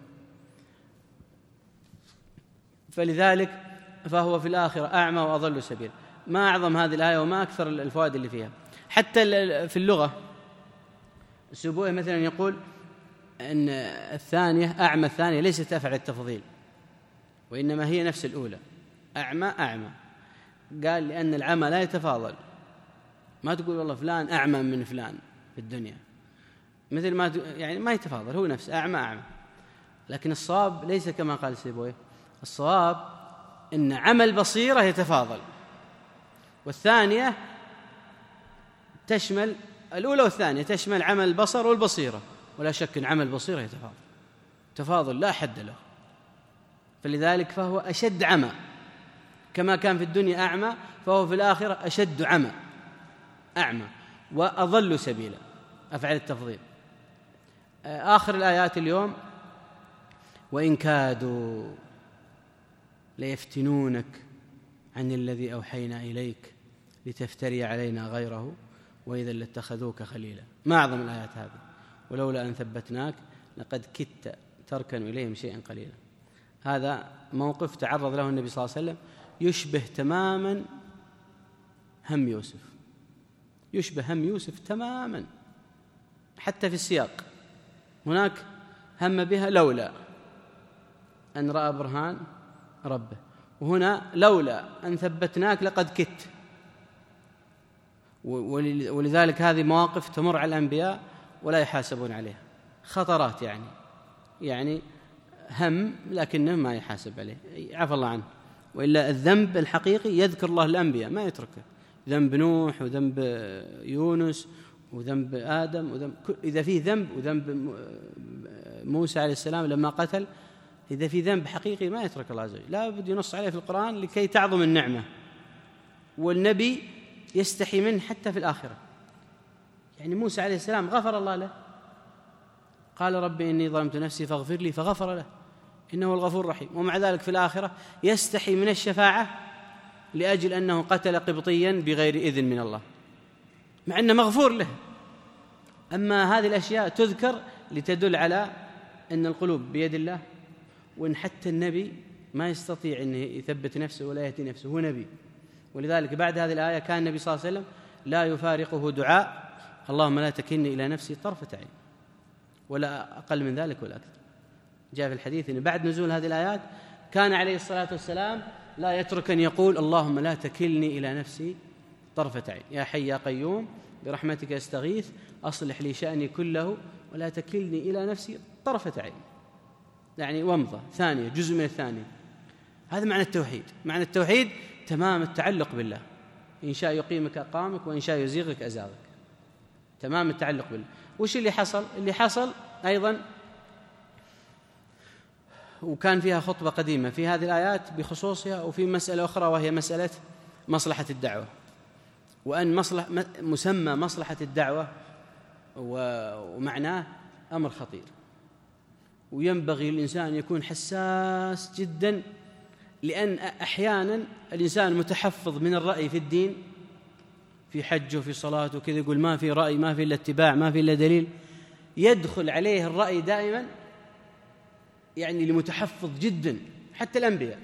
فلذلك فهو في الآخرة أعمى وأضل سبيل. ما أعظم هذه الآية وما أكثر الفوائد اللي فيها. حتى في اللغة السبوعي مثلا يقول أن الثانية أعمى الثانية ليست أفعل التفضيل، وإنما هي نفس الأولى، أعمى أعمى. قال لأن العمى لا يتفاضل، ما تقول والله فلان أعمى من فلان في الدنيا، مثل ما يعني ما يتفاضل، هو نفس أعمى أعمى. لكن الصواب ليس كما قال السيبويه، الصواب إن عمى البصيرة يتفاضل، والثانية تشمل الأولى والثانية تشمل عمى البصر والبصيرة، ولا شك أن عمى البصيرة يتفاضل تفاضل لا حد له. فلذلك فهو أشد عمى، كما كان في الدنيا أعمى فهو في الآخرة أشد عمى أعمى وأضل سبيلا، أفعل التفضيل. آخر الآيات اليوم: وإن كادوا ليفتنونك عن الذي أوحينا إليك لتفتري علينا غيره وإذا لاتخذوك خليلا. ما أعظم الآيات هذه، ولولا أن ثبتناك لقد كدت تركن إليهم شيئا قليلا. هذا موقف تعرض له النبي صلى الله عليه وسلم يشبه تماما هم يوسف، يشبه هم يوسف تماما، حتى في السياق. هناك هم بها لولا أن رأى برهان ربه، وهنا لولا أن ثبتناك لقد كدت. ولذلك هذه مواقف تمر على الأنبياء ولا يحاسبون عليها، خطرات يعني يعني هم لكنه ما يحاسب عليه، عفى الله عنه. وإلا الذنب الحقيقي يذكر الله الأنبياء ما يتركه، ذنب نوح وذنب يونس وذنب آدم وذنب، إذا فيه ذنب، وذنب موسى عليه السلام لما قتل، إذا في ذنب حقيقي ما يترك الله عز وجل، لا بد ينص عليه في القرآن لكي تعظم النعمة. والنبي يستحي منه حتى في الآخرة. يعني موسى عليه السلام غفر الله له، قال ربي إني ظلمت نفسي فاغفر لي، فغفر له إنه الغفور الرحيم. ومع ذلك في الآخرة يستحي من الشفاعة لأجل أنه قتل قبطيا بغير إذن من الله، مع أنه مغفور له. أما هذه الأشياء تذكر لتدل على أن القلوب بيد الله، وأن حتى النبي ما يستطيع أن يثبت نفسه ولا يهدي نفسه، هو نبي. ولذلك بعد هذه الآية كان النبي صلى الله عليه وسلم لا يفارقه دعاء اللهم لا تكلني إلى نفسي طرفة عين، ولا أقل من ذلك ولا أكثر. جاء في الحديث أن بعد نزول هذه الآيات كان عليه الصلاة والسلام لا يترك أن يقول اللهم لا تكلني إلى نفسي طرفة عين، يا حي يا قيوم برحمتك أستغيث أصلح لي شأني كله ولا تكلني إلى نفسي طرفة عين، يعني ومضة ثانية، جزء من الثانية. هذا معنى التوحيد. معنى التوحيد تمام التعلق بالله، إن شاء يقيمك أقامك وإن شاء يزيغك أزاغك، تمام التعلق بالله. وش اللي حصل؟ اللي حصل أيضا، وكان فيها خطبة قديمة في هذه الآيات بخصوصها، وفي مسألة أخرى وهي مسألة مصلحة الدعوة، وأن مصلح مسمى مصلحة الدعوة ومعناه أمر خطير، وينبغي الإنسان أن يكون حساس جدا، لأن أحيانا الإنسان متحفظ من الرأي في الدين، في حجه في صلاته كذا، يقول ما في رأي، ما في إلا اتباع، ما في إلا دليل، يدخل عليه الرأي دائما، يعني لمتحفظ جدا. حتى الأنبياء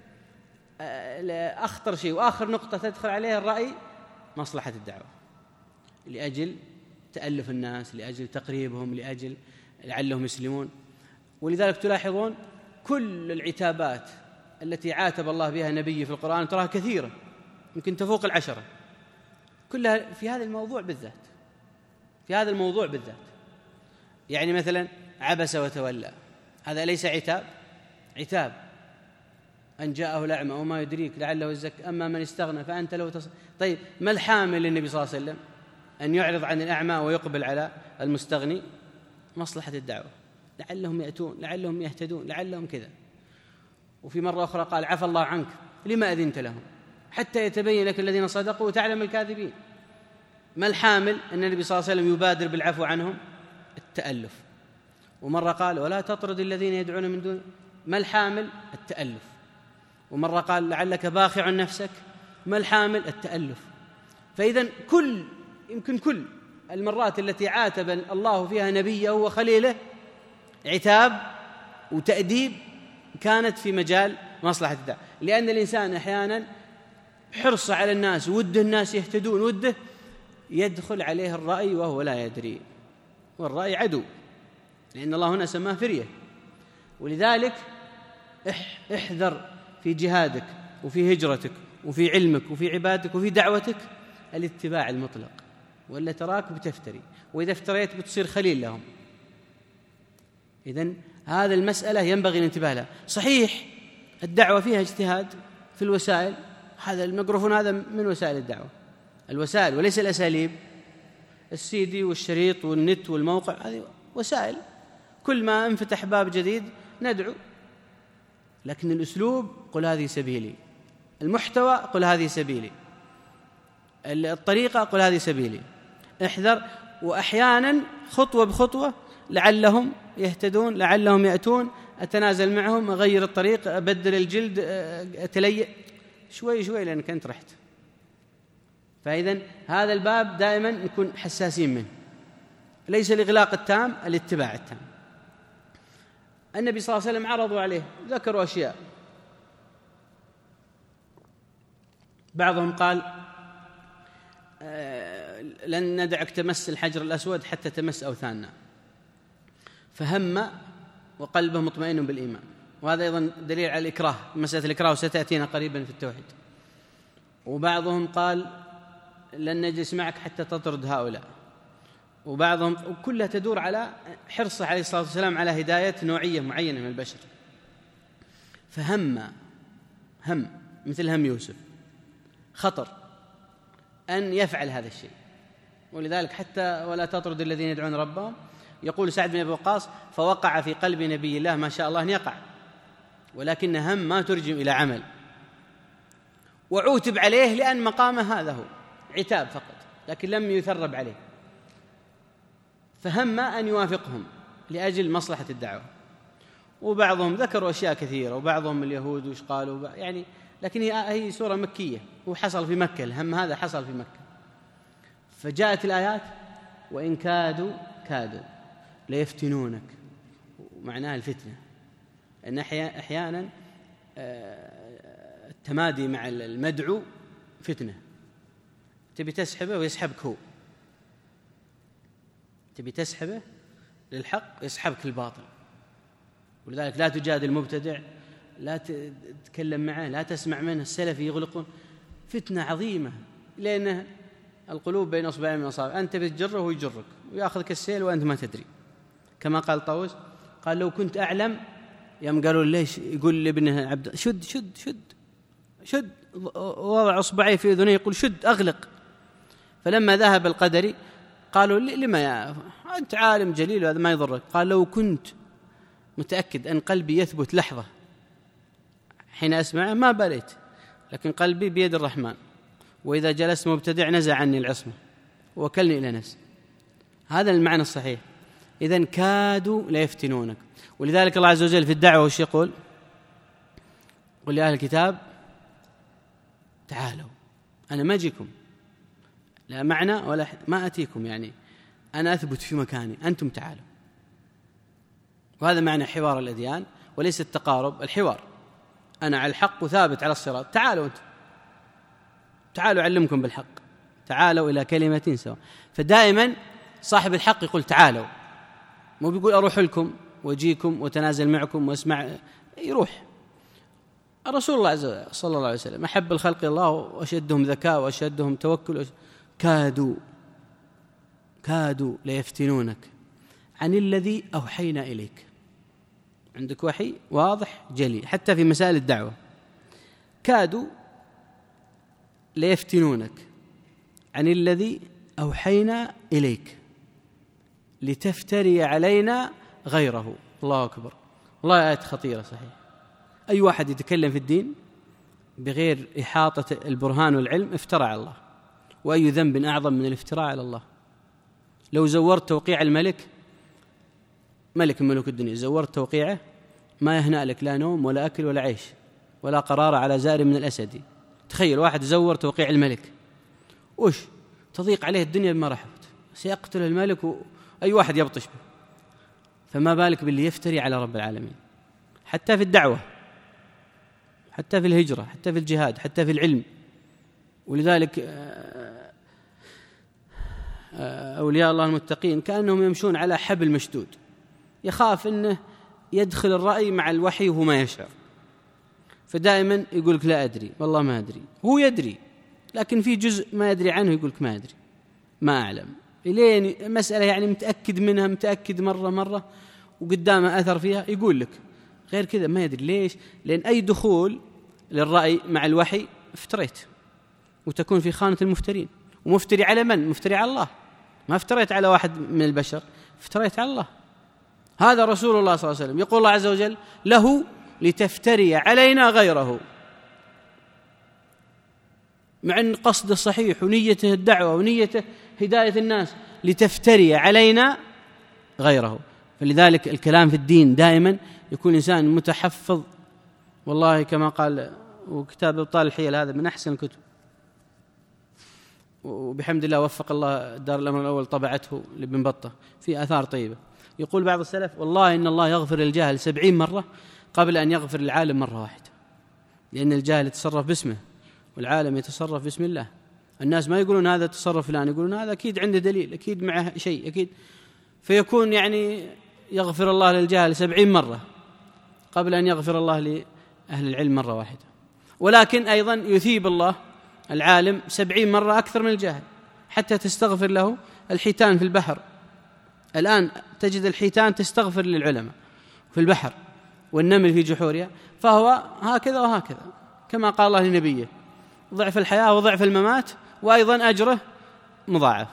أخطر شيء وآخر نقطة تدخل عليها الرأي مصلحة الدعوة، لأجل تألف الناس، لأجل تقريبهم، لأجل لعلهم يسلمون. ولذلك تلاحظون كل العتابات التي عاتب الله بها نبيه في القرآن تراها كثيرة، يمكن تفوق العشرة، كلها في هذا الموضوع بالذات، في هذا الموضوع بالذات. يعني مثلا عبس وتولى، هذا ليس عتاب؟ عتاب. أن جاءه الأعمى وما يدريك لعله يزكى أما من استغنى فأنت له تص... طيب ما الحامل للنبي صلى الله عليه وسلم أن يعرض عن الأعمى ويقبل على المستغني؟ مصلحة الدعوة، لعلهم يأتون، لعلهم يهتدون، لعلهم كذا. وفي مرة أخرى قال عفى الله عنك لما أذنت لهم حتى يتبين لك الذين صدقوا وتعلم الكاذبين. ما الحامل أن النبي صلى الله عليه وسلم يبادر بالعفو عنهم؟ التألف. ومرة قال ولا تطرد الذين يدعون من دون، ما الحامل؟ التألف. ومرة قال لعلك باخع نفسك، ما الحامل؟ التألف. فإذن كل يمكن كل المرات التي عاتب الله فيها نبيه وخليله عتاب وتأديب كانت في مجال مصلحة الدعوة، لأن الإنسان أحيانا حرص على الناس وده الناس يهتدون وده يدخل عليه الرأي وهو لا يدري، والرأي عدو، لأن الله هنا سماه فرية. ولذلك احذر في جهادك وفي هجرتك وفي علمك وفي عبادتك وفي دعوتك الاتباع المطلق، ولا تراك بتفتري، وإذا افتريت بتصير خليل لهم. إذن هذا المسألة ينبغي الانتباه لها. صحيح الدعوة فيها اجتهاد في الوسائل، هذا الميكروفون هذا من وسائل الدعوة، الوسائل وليس الأساليب. السيدي والشريط والنت والموقع هذه وسائل، كل ما انفتح باب جديد ندعو، لكن الأسلوب قل هذه سبيلي، المحتوى قل هذه سبيلي، الطريقة قل هذه سبيلي. احذر، وأحيانا خطوة بخطوة لعلهم يهتدون، لعلهم يأتون، أتنازل معهم، أغير الطريق، أبدل الجلد، أتليئ شوي شوي لأنك أنت رحت. فإذن هذا الباب دائما نكون حساسين منه، ليس الإغلاق التام، الاتباع التام. النبي صلى الله عليه وسلم عرضوا عليه، ذكروا أشياء، بعضهم قال آه لن ندعك تمس الحجر الأسود حتى تمس أوثاننا، فهم وقلبه مطمئن بالإيمان. وهذا أيضا دليل على الإكراه، مسألة الإكراه ستأتينا قريبا في التوحيد. وبعضهم قال لن نجلس معك حتى تطرد هؤلاء. وبعضهم، وكلها تدور على حرصه عليه الصلاة والسلام على هداية نوعية معينة من البشر. فهم هم مثل هم يوسف، خطر أن يفعل هذا الشيء. ولذلك حتى ولا تطرد الذين يدعون ربهم، يقول سعد بن أبي وقاص فوقع في قلب نبي الله ما شاء الله أن يقع، ولكن هم ما ترجم إلى عمل. وعوتب عليه لأن مقامه هذا هو عتاب فقط، لكن لم يثرب عليه. فهم أن يوافقهم لأجل مصلحة الدعوة. وبعضهم ذكروا أشياء كثيرة، وبعضهم اليهود وش قالوا يعني، لكن هي سورة مكية وحصل في مكة، الهم هذا حصل في مكة. فجاءت الآيات وإن كادوا كادوا ليفتنونك، معناها الفتنة، أن أحيانا التمادي مع المدعو فتنة، تبي تسحبه ويسحبك هو، تبي تسحبه للحق يسحبك الباطل. ولذلك لا تجادل المبتدع، لا تتكلم معه، لا تسمع منه. السلف يغلقون، فتنة عظيمة، لأن القلوب بين أصبعين من أصابع، أنت بتجره ويجرك ويأخذك السيل وأنت ما تدري. كما قال طاووس، قال لو كنت أعلم، يوم قالوا ليش يقول لابنه عبد شد شد شد شد، وضع أصبعيه في أذنيه يقول شد أغلق. فلما ذهب القدري قالوا لما يا أنت عالم جليل وهذا ما يضرك، قال لو كنت متأكد أن قلبي يثبت لحظة حين أسمعه ما باليت، لكن قلبي بيد الرحمن، وإذا جلست مبتدع نزع عني العصمة وكلني إلى نفسي. هذا المعنى الصحيح. إذن كادوا ليفتنونك. ولذلك الله عز وجل في الدعوة وش يقول؟ قل لأهل الكتاب تعالوا، أنا ما أجيكم، لا معنى ولا ما أتيكم، يعني أنا أثبت في مكاني، أنتم تعالوا. وهذا معنى حوار الأديان، وليس التقارب، الحوار. أنا على الحق وثابت على الصراط، تعالوا أنتم، تعالوا أعلمكم بالحق، تعالوا إلى كلمة سواء. فدائما صاحب الحق يقول تعالوا، مو بيقول أروح لكم وأجيكم وتنازل معكم وأسمع، يروح. الرسول الله عز وجل صلى الله عليه وسلم أحب الخلق الله وأشدهم ذكاء وأشدهم توكل، كادوا كادوا ليفتنونك عن الذي أوحينا إليك. عندك وحي واضح جلي حتى في مسائل الدعوة، كادوا ليفتنونك عن الذي أوحينا إليك لتفتري علينا غيره. الله أكبر، الله آية خطيرة صحيح. أي واحد يتكلم في الدين بغير إحاطة البرهان والعلم افترى على الله، وأي ذنب أعظم من الافتراء على الله. لو زورت توقيع الملك، ملك من ملوك الدنيا، زورت توقيعه ما يهنأ لك لا نوم ولا أكل ولا عيش ولا قرار على زائر من الأسد. تخيل واحد زور توقيع الملك، وش تضيق عليه الدنيا بما رحبت، سيقتل الملك وأي واحد يبطش به، فما بالك باللي يفتري على رب العالمين. حتى في الدعوة، حتى في الهجرة، حتى في الجهاد، حتى في العلم. ولذلك أولياء الله المتقين كأنهم يمشون على حبل مشدود، يخاف أنه يدخل الرأي مع الوحي وهو ما يشعر، فدائما يقولك لا أدري، والله ما أدري. هو يدري لكن في جزء ما يدري عنه يقولك ما أدري، ما أعلم، إلين مسألة يعني متأكد منها، متأكد مرة مرة وقدامه أثر فيها يقول لك، غير كذا ما يدري. ليش؟ لأن أي دخول للرأي مع الوحي افتريت، وتكون في خانة المفترين. ومفتري على من؟ مفتري على الله، ما افتريت على واحد من البشر، افتريت على الله. هذا رسول الله صلى الله عليه وسلم يقول الله عز وجل له لتفتري علينا غيره، مع أن قصده صحيح ونيته الدعوة ونيته هداية الناس، لتفتري علينا غيره. فلذلك الكلام في الدين دائما يكون إنسان متحفظ. والله كما قال، وكتاب إبطال الحيل هذا من أحسن الكتب، وبحمد الله وفق الله دار الأمر الأول طبعته لابن بطة في آثار طيبة. يقول بعض السلف والله إن الله يغفر الجاهل سبعين مرة قبل أن يغفر العالم مرة واحدة، لأن الجاهل يتصرف باسمه والعالم يتصرف باسم الله. الناس ما يقولون هذا تصرف فلان، يقولون هذا أكيد عنده دليل، أكيد معه شيء أكيد، فيكون يعني يغفر الله للجاهل سبعين مرة قبل أن يغفر الله لأهل العلم مرة واحدة. ولكن أيضا يثيب الله العالم سبعين مرة أكثر من الجاهل، حتى تستغفر له الحيتان في البحر. الآن تجد الحيتان تستغفر للعلماء في البحر والنمل في جحورها، فهو هكذا وهكذا كما قال الله لنبيه ضعف الحياة وضعف الممات، وأيضا أجره مضاعف.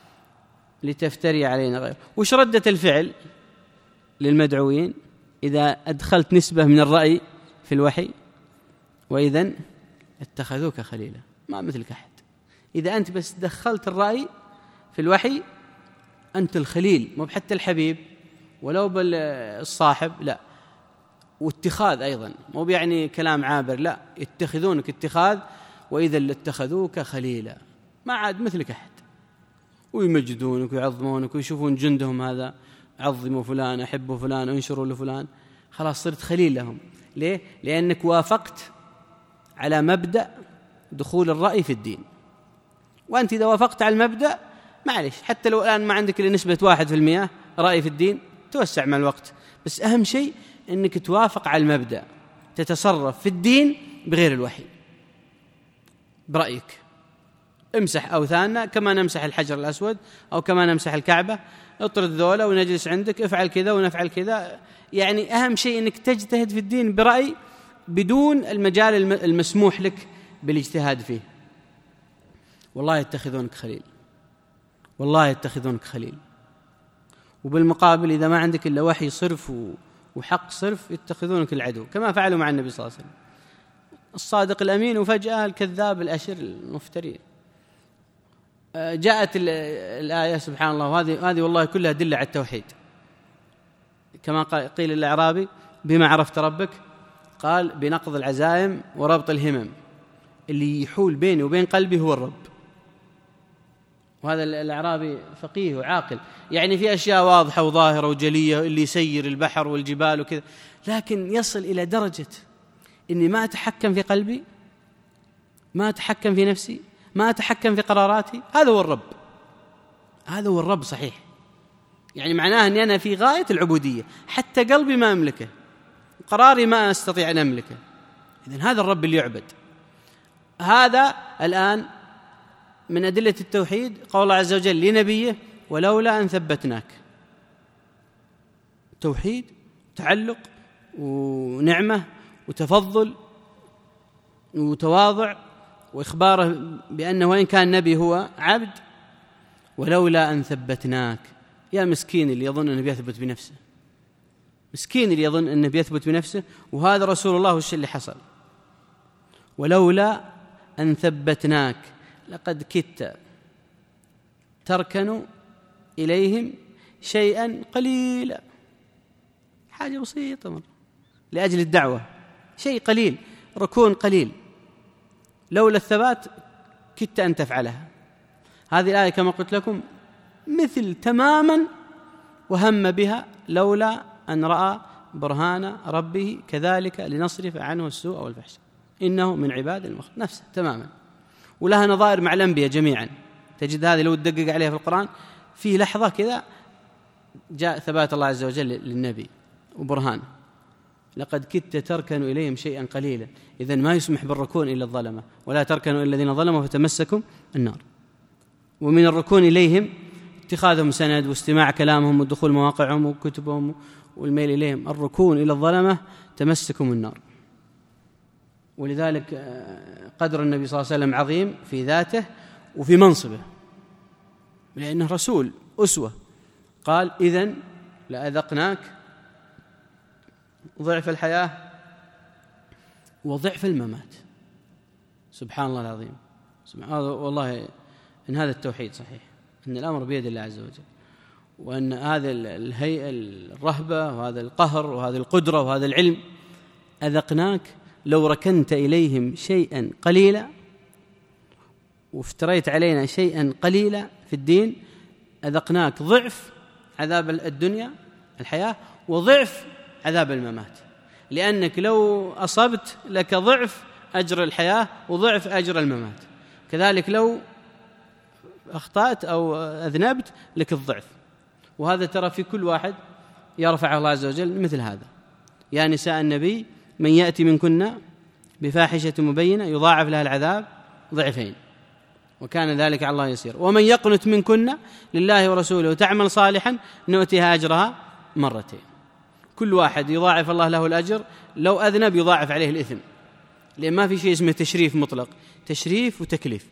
لتفتري علينا غير. وش ردة الفعل للمدعوين إذا أدخلت نسبة من الرأي في الوحي؟ وإذن اتخذوك خليلا، ما مثلك أحد. إذا أنت بس دخلت الرأي في الوحي أنت الخليل، مو حتى الحبيب ولو بالصاحب، لا. واتخاذ أيضا مو يعني كلام عابر، لا، يتخذونك اتخاذ. وإذا لاتخذوك خليلا، ما عاد مثلك أحد، ويمجدونك ويعظمونك ويشوفون جندهم هذا عظموا فلان، أحبوا فلان، انشروا لفلان، خلاص صرت خليل لهم. ليه؟ لأنك وافقت على مبدأ دخول الرأي في الدين. وأنت إذا وافقت على المبدأ معلش، حتى لو الآن ما عندك لنسبة واحد في المئة رأي في الدين توسع مع الوقت، بس أهم شيء أنك توافق على المبدأ، تتصرف في الدين بغير الوحي برأيك. امسح أوثاننا كما نمسح الحجر الأسود أو كما نمسح الكعبة، اطرد ذولا ونجلس عندك، افعل كذا ونفعل كذا. يعني أهم شيء أنك تجتهد في الدين برأي بدون المجال المسموح لك بالاجتهاد فيه. والله يتخذونك خليل، والله يتخذونك خليل. وبالمقابل إذا ما عندك إلا وحي صرف وحق صرف يتخذونك العدو، كما فعلوا مع النبي صلى الله عليه وسلم، الصادق الأمين وفجأة الكذاب الأشر المفتري. جاءت الآية سبحان الله، وهذه هذه والله كلها دلة على التوحيد. كما قيل للأعرابي بما عرفت ربك؟ قال بنقض العزائم وربط الهمم، اللي يحول بيني وبين قلبي هو الرب. وهذا الأعرابي فقيه وعاقل، يعني في أشياء واضحة وظاهرة وجلية، اللي يسير البحر والجبال وكذا، لكن يصل إلى درجة إني ما أتحكم في قلبي، ما أتحكم في نفسي، ما أتحكم في قراراتي. هذا هو الرب، هذا هو الرب صحيح. يعني معناه أني أنا في غاية العبودية، حتى قلبي ما أملكه، قراري ما أستطيع أن أملكه. إذن هذا الرب اللي يعبد. هذا الآن من أدلة التوحيد قول الله عز وجل لنبيه ولولا أن ثبتناك. توحيد، تعلق ونعمة وتفضل وتواضع وإخباره بأنه وإن كان نبي هو عبد. ولولا أن ثبتناك، يا مسكين اللي يظن أنه بيثبت بنفسه، مسكين اللي يظن أنه بيثبت بنفسه، وهذا رسول الله وش اللي حصل. ولولا أن ثبتناك لقد كدت تركن إليهم شيئا قليلا، حاجة بسيطة مرة لأجل الدعوة، شيء قليل، ركون قليل، لولا الثبات كدت أن تفعلها. هذه الآية كما قلت لكم مثل تماما وهم بها لولا أن رأى برهان ربه كذلك لنصرف عنه السوء والفحش إنه من عباد المخلصين، نفسه تماما. ولها نظائر مع الأنبياء جميعا، تجد هذه لو تدقق عليها في القرآن في لحظة كذا جاء ثبات الله عز وجل للنبي وبرهانه. لقد كدت تركنوا إليهم شيئا قليلا، إذن ما يسمح بالركون إلا الظلمة، ولا تركنوا إلا الذين ظلموا فتمسكم النار. ومن الركون إليهم اتخاذهم سند واستماع كلامهم ودخول مواقعهم وكتبهم والميل إليهم. الركون إلى الظلمة تمسكم النار. ولذلك قدر النبي صلى الله عليه وسلم عظيم في ذاته وفي منصبه، لأنه رسول أسوة. قال إذن لأذقناك ضعف الحياة وضعف الممات. سبحان الله العظيم. سبحان الله، والله إن هذا التوحيد صحيح، أن الأمر بيد الله عز وجل، وأن هذا الهيئة الرهبة وهذا القهر وهذا القدرة وهذا العلم. أذقناك لو ركنت إليهم شيئا قليلا وافتريت علينا شيئا قليلا في الدين، أذقناك ضعف عذاب الدنيا الحياة وضعف عذاب الممات، لأنك لو أصبت لك ضعف أجر الحياة وضعف أجر الممات، كذلك لو أخطأت أو أذنبت لك الضعف. وهذا ترى في كل واحد يرفع الله عز وجل مثل هذا. يا نساء النبي من يأتي منكن بفاحشة مبينة يضاعف لها العذاب ضعفين وكان ذلك على الله يسير. ومن يقنت منكن لله ورسوله وتعمل صالحا نؤتيها أجرها مرتين. كل واحد يضاعف الله له الأجر، لو أذنب يضاعف عليه الإثم، لأن ما في شيء اسمه تشريف مطلق، تشريف وتكليف.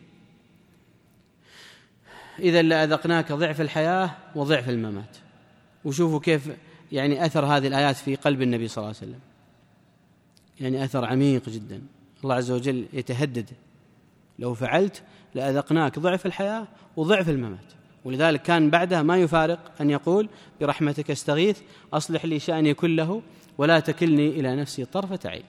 إذا لأذقناك ضعف الحياة وضعف الممات. وشوفوا كيف يعني أثر هذه الآيات في قلب النبي صلى الله عليه وسلم، يعني أثر عميق جدا. الله عز وجل يتهدد لو فعلت لأذقناك ضعف الحياة وضعف الممات. ولذلك كان بعدها ما يفارق أن يقول برحمتك استغيث أصلح لي شأني كله ولا تكلني إلى نفسي طرفة عين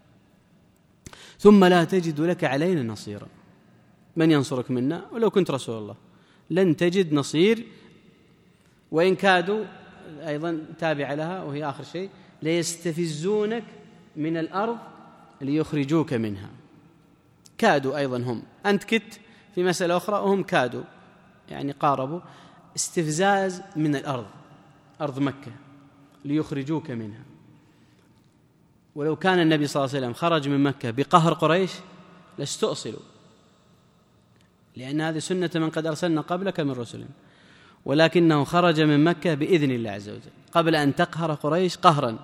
ثم لا تجد لك علينا نصيرا. من ينصرك منا ولو كنت رسول الله لن تجد نصير. وإن كادوا أيضا تابع لها وهي آخر شيء ليستفزونك من الأرض ليخرجوك منها. كادوا أيضا هم، أنت كت في مسألة أخرى وهم كادوا يعني قاربوا استفزاز من الأرض، أرض مكة، ليخرجوك منها. ولو كان النبي صلى الله عليه وسلم خرج من مكة بقهر قريش لاستؤصلوا، لأن هذه سنة من قد أرسلنا قبلك من رسلهم، ولكنه خرج من مكة بإذن الله عز وجل قبل أن تقهر قريش قهرا.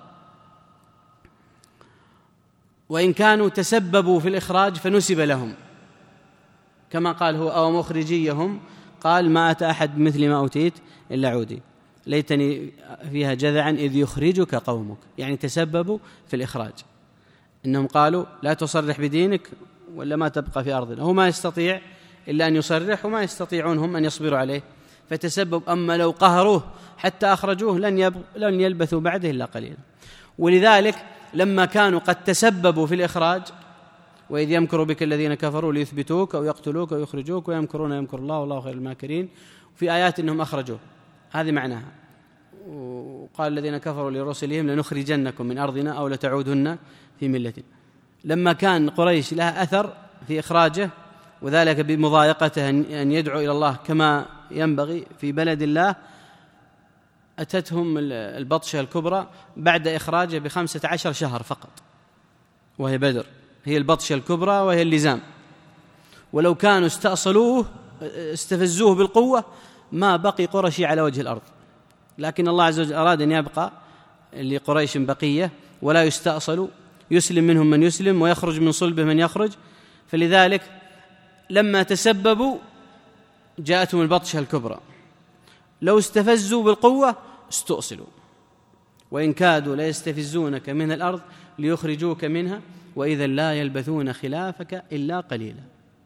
وإن كانوا تسببوا في الإخراج فنسب لهم، كما قال هو أو مخرجيهم قال ما أتى أحد مثل ما أوتيت إلا عودي ليتني فيها جذعا إذ يخرجك قومك، يعني تسببوا في الإخراج. إنهم قالوا لا تصرح بدينك ولا ما تبقى في أرضنا. هو ما يستطيع إلا أن يصرح وما يستطيعون هم أن يصبروا عليه فتسبب. أما لو قهروه حتى أخرجوه لن, يب... لن يلبثوا بعده إلا قليلا. ولذلك لما كانوا قد تسببوا في الإخراج وإذ يمكر بك الذين كفروا ليثبتوك أو يقتلوك أو يخرجوك ويمكرون يمكر الله والله خير الماكرين، في آيات إنهم أخرجوه، هذه معناها. وقال الذين كفروا لرسلهم لنخرجنكم من أرضنا أو لتعودن في ملتنا. لما كان قريش لها أثر في إخراجه وذلك بمضايقته أن يدعو إلى الله كما ينبغي في بلد الله، أتتهم البطشة الكبرى بعد إخراجه بخمسة عشر شهر فقط، وهي بدر، هي البطشة الكبرى وهي اللزام. ولو كانوا استأصلوه استفزوه بالقوة ما بقي قرشي على وجه الأرض، لكن الله عز وجل أراد أن يبقى لقريش بقية ولا يستأصلوا. يسلم منهم من يسلم ويخرج من صلبه من يخرج. فلذلك لما تسببوا جاءتهم البطشة الكبرى، لو استفزوا بالقوة استؤصلوا، وإن كادوا ليستفزونك من الأرض ليخرجوك منها وإذا لا يلبثون خلافك إلا قليلا.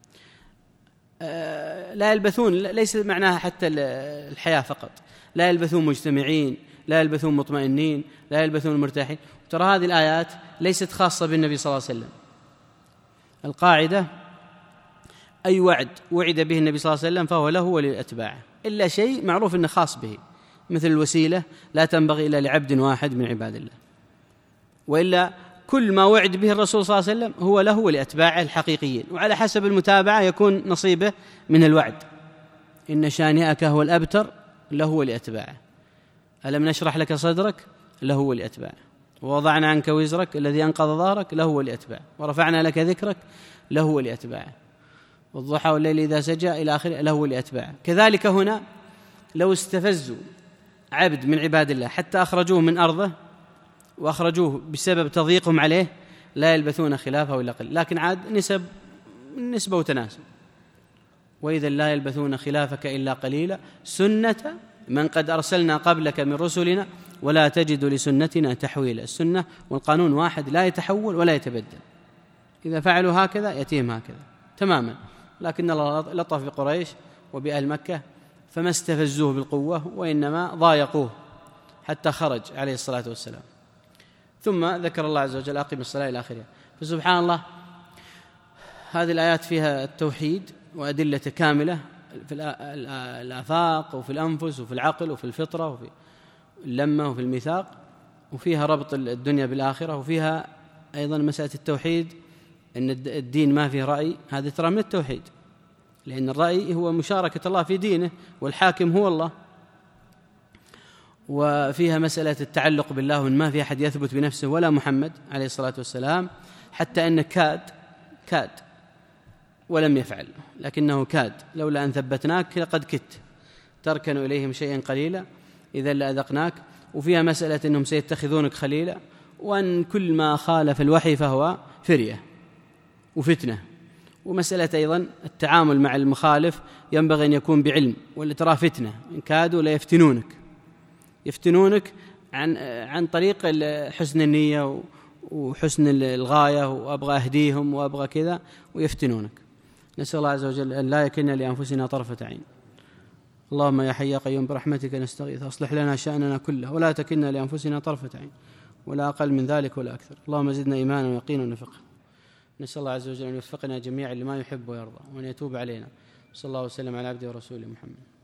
لا يلبثون ليس معناها حتى الحياة فقط، لا يلبثون مجتمعين، لا يلبثون مطمئنين، لا يلبثون مرتاحين. ترى هذه الآيات ليست خاصة بالنبي صلى الله عليه وسلم. القاعدة أي وعد وعد به النبي صلى الله عليه وسلم فهو له ولأتباعه، إلا شيء معروف أنه خاص به، مثل الوسيلة لا تنبغي إلا لعبد واحد من عباد الله، وإلا كل ما وعد به الرسول صلى الله عليه وسلم هو له ولأتباعه الحقيقيين، وعلى حسب المتابعة يكون نصيبه من الوعد. إن شانئك هو الأبتر له ولأتباعه، ألم نشرح لك صدرك له ولأتباعه، ووضعنا عنك وزرك الذي أنقض ظهرك له ولأتباعه، ورفعنا لك ذكرك له ولأتباعه، والضحى والليل إذا سجى إلى آخره له ولأتباعه. كذلك هنا لو استفزوا عبد من عباد الله حتى أخرجوه من أرضه وأخرجوه بسبب تضييقهم عليه لا يلبثون خلافه إلا قليل، لكن عاد نسب نسبة وتناسب. وإذا لا يلبثون خلافك إلا قليلا سنة من قد أرسلنا قبلك من رسلنا ولا تجد لسنتنا تحويلا. السنة والقانون واحد لا يتحول ولا يتبدل، إذا فعلوا هكذا يأتيهم هكذا تماما. لكن الله لطف بقريش وبأهل مكة فما استفزوه بالقوة وإنما ضايقوه حتى خرج عليه الصلاة والسلام. ثم ذكر الله عز وجل أقم الصلاة إلى آخره. فسبحان الله هذه الآيات فيها التوحيد وأدلة كاملة في الآفاق وفي الأنفس وفي العقل وفي الفطرة وفي اللمة وفي الميثاق، وفيها ربط الدنيا بالآخرة، وفيها أيضا مسألة التوحيد أن الدين ما فيه رأي، هذا ترى من التوحيد، لأن الرأي هو مشاركة الله في دينه والحاكم هو الله. وفيها مسألة التعلق بالله وأن ما في أحد يثبت بنفسه ولا محمد عليه الصلاة والسلام، حتى أن كاد كاد ولم يفعل، لكنه كاد لولا أن ثبتناك لقد كدت تركن إليهم شيئا قليلا إذا لأذقناك. وفيها مسألة أنهم سيتخذونك خليلا، وأن كل ما خالف الوحي فهو فرية وفتنة. ومسألة أيضا التعامل مع المخالف ينبغي أن يكون بعلم، ولا ترى فتنة إن كادوا لا يفتنونك يفتنونك عن عن طريق حسن النية وحسن الغاية، وأبغى أهديهم وأبغى كذا ويفتنونك. نسأل الله عز وجل أن لا يكلنا لأنفسنا طرفة عين. اللهم يا حي يا قيوم برحمتك نستغيث، أصلح لنا شأننا كله ولا تكلنا لأنفسنا طرفة عين ولا أقل من ذلك ولا أكثر. اللهم زدنا إيمانا ويقينا ونفقا. نسأل الله عز وجل أن يوفقنا جميعا لما يحب ويرضى وأن يتوب علينا. صلى الله وسلم على عبده ورسوله محمد.